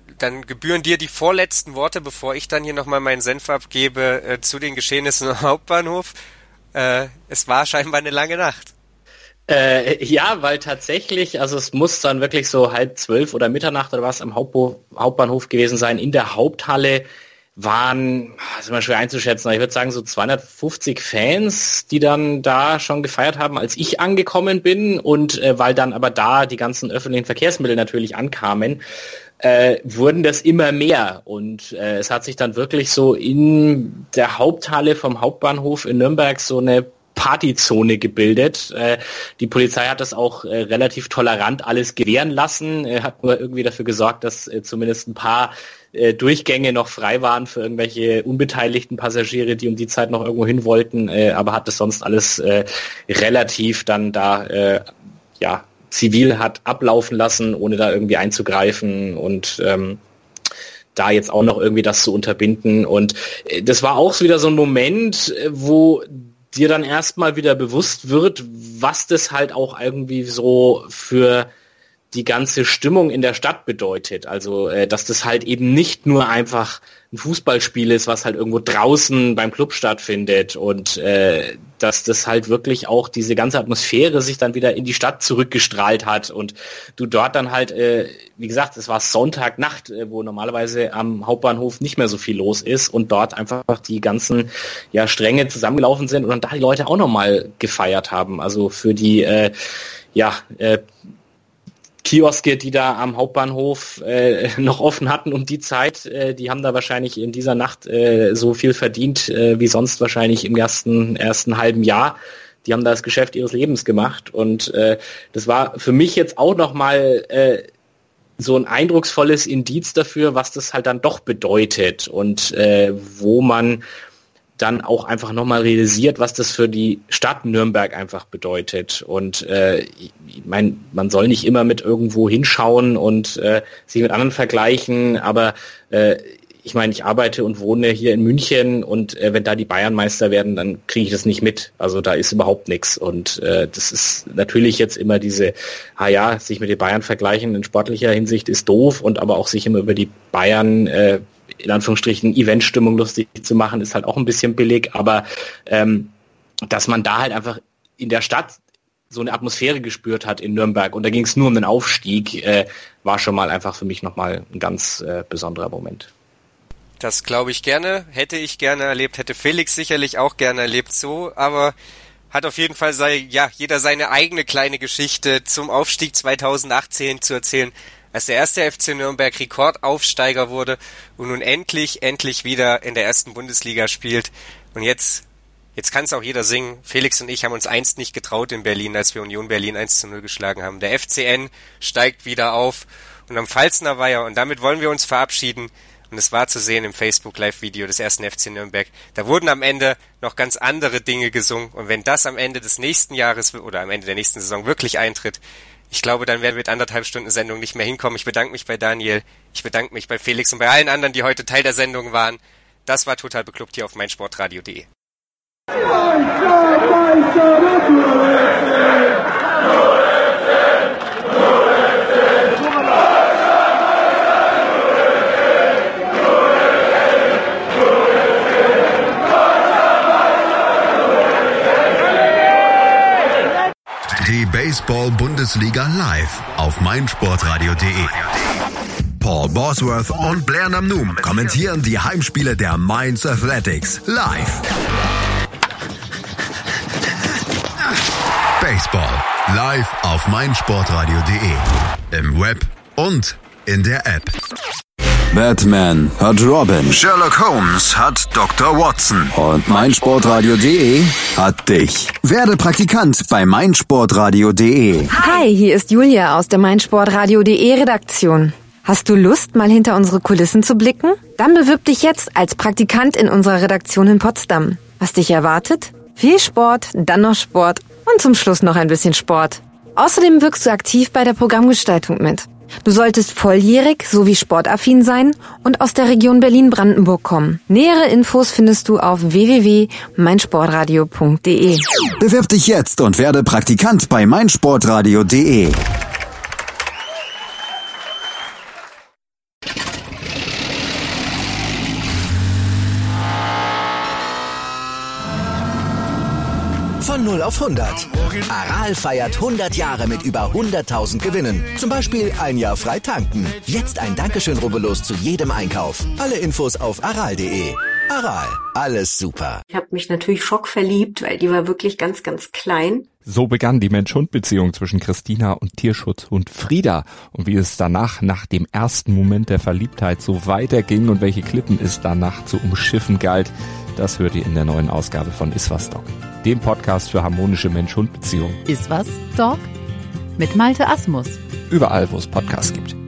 dann gebühren dir die vorletzten Worte, bevor ich dann hier nochmal meinen Senf abgebe zu den Geschehnissen am Hauptbahnhof. Es war scheinbar eine lange Nacht. Ja, weil tatsächlich, also es muss dann wirklich so 11:30 oder Mitternacht oder was am Hauptbahnhof gewesen sein. In der Haupthalle waren, das ist immer schwer einzuschätzen, aber ich würde sagen so 250 Fans, die dann da schon gefeiert haben, als ich angekommen bin, und weil dann aber da die ganzen öffentlichen Verkehrsmittel natürlich ankamen, wurden das immer mehr, und es hat sich dann wirklich so in der Haupthalle vom Hauptbahnhof in Nürnberg so eine Partyzone gebildet. Die Polizei hat das auch relativ tolerant alles gewähren lassen, hat nur irgendwie dafür gesorgt, dass zumindest ein paar Durchgänge noch frei waren für irgendwelche unbeteiligten Passagiere, die um die Zeit noch irgendwo hin wollten, aber hat das sonst alles relativ dann da zivil hat ablaufen lassen, ohne da irgendwie einzugreifen und da jetzt auch noch irgendwie das zu unterbinden. Und das war auch wieder so ein Moment, wo dir dann erstmal wieder bewusst wird, was das halt auch irgendwie so für die ganze Stimmung in der Stadt bedeutet. Also, dass das halt eben nicht nur einfach ein Fußballspiel ist, was halt irgendwo draußen beim Club stattfindet, und dass das halt wirklich auch diese ganze Atmosphäre sich dann wieder in die Stadt zurückgestrahlt hat und du dort dann halt, wie gesagt, es war Sonntagnacht, wo normalerweise am Hauptbahnhof nicht mehr so viel los ist, und dort einfach die ganzen Stränge zusammengelaufen sind und dann da die Leute auch nochmal gefeiert haben. Also für die Kioske, die da am Hauptbahnhof noch offen hatten um die Zeit, die haben da wahrscheinlich in dieser Nacht so viel verdient wie sonst wahrscheinlich im ersten halben Jahr. Die haben da das Geschäft ihres Lebens gemacht, und das war für mich jetzt auch nochmal so ein eindrucksvolles Indiz dafür, was das halt dann doch bedeutet, und wo man dann auch einfach nochmal realisiert, was das für die Stadt Nürnberg einfach bedeutet. Und ich meine, man soll nicht immer mit irgendwo hinschauen und sich mit anderen vergleichen, aber ich meine, ich arbeite und wohne hier in München, und wenn da die Bayern Meister werden, dann kriege ich das nicht mit. Also da ist überhaupt nichts. Und das ist natürlich jetzt immer diese, sich mit den Bayern vergleichen in sportlicher Hinsicht ist doof, und aber auch sich immer über die Bayern in Anführungsstrichen Eventstimmung lustig zu machen, ist halt auch ein bisschen billig, aber dass man da halt einfach in der Stadt so eine Atmosphäre gespürt hat in Nürnberg, und da ging es nur um den Aufstieg, war schon mal einfach für mich nochmal ein ganz besonderer Moment. Das glaube ich gerne, hätte ich gerne erlebt, hätte Felix sicherlich auch gerne erlebt so, aber hat auf jeden Fall jeder seine eigene kleine Geschichte zum Aufstieg 2018 zu erzählen, als der erste FC Nürnberg Rekordaufsteiger wurde und nun endlich wieder in der ersten Bundesliga spielt. Und jetzt kann es auch jeder singen. Felix und ich haben uns einst nicht getraut in Berlin, als wir Union Berlin 1:0 geschlagen haben. Der FCN steigt wieder auf, und am Pfalzner Weiher, und damit wollen wir uns verabschieden. Und es war zu sehen im Facebook-Live-Video des ersten FC Nürnberg. Da wurden am Ende noch ganz andere Dinge gesungen. Und wenn das am Ende des nächsten Jahres oder am Ende der nächsten Saison wirklich eintritt, ich glaube, dann werden wir mit 1,5 Stunden Sendung nicht mehr hinkommen. Ich bedanke mich bei Daniel, ich bedanke mich bei Felix und bei allen anderen, die heute Teil der Sendung waren. Das war Total Beklubbt hier auf meinsportradio.de. Die Baseball-Bundesliga live auf meinsportradio.de. Paul Bosworth und Blair Namnoum kommentieren die Heimspiele der Mainz Athletics live. Baseball live auf meinsportradio.de. Im Web und in der App. Batman hat Robin. Sherlock Holmes hat Dr. Watson. Und meinsportradio.de hat dich. Werde Praktikant bei meinsportradio.de. Hi, hier ist Julia aus der meinsportradio.de Redaktion. Hast du Lust, mal hinter unsere Kulissen zu blicken? Dann bewirb dich jetzt als Praktikant in unserer Redaktion in Potsdam. Was dich erwartet? Viel Sport, dann noch Sport und zum Schluss noch ein bisschen Sport. Außerdem wirkst du aktiv bei der Programmgestaltung mit. Du solltest volljährig sowie sportaffin sein und aus der Region Berlin-Brandenburg kommen. Nähere Infos findest du auf www.meinsportradio.de. Bewirb dich jetzt und werde Praktikant bei meinsportradio.de. 0 auf 100. Aral feiert 100 Jahre mit über 100.000 Gewinnen. Zum Beispiel ein Jahr frei tanken. Jetzt ein Dankeschön, rubbellos zu jedem Einkauf. Alle Infos auf aral.de. Aral, alles super. Ich habe mich natürlich schockverliebt, weil die war wirklich ganz, ganz klein. So begann die Mensch-Hund-Beziehung zwischen Christina und Tierschutzhund Frieda. Und wie es danach, nach dem ersten Moment der Verliebtheit, so weiterging und welche Klippen es danach zu umschiffen galt, das hört ihr in der neuen Ausgabe von Iswas Dog, dem Podcast für harmonische Mensch-Hund-Beziehungen. Iswas Dog mit Malte Asmus. Überall, wo es Podcasts gibt.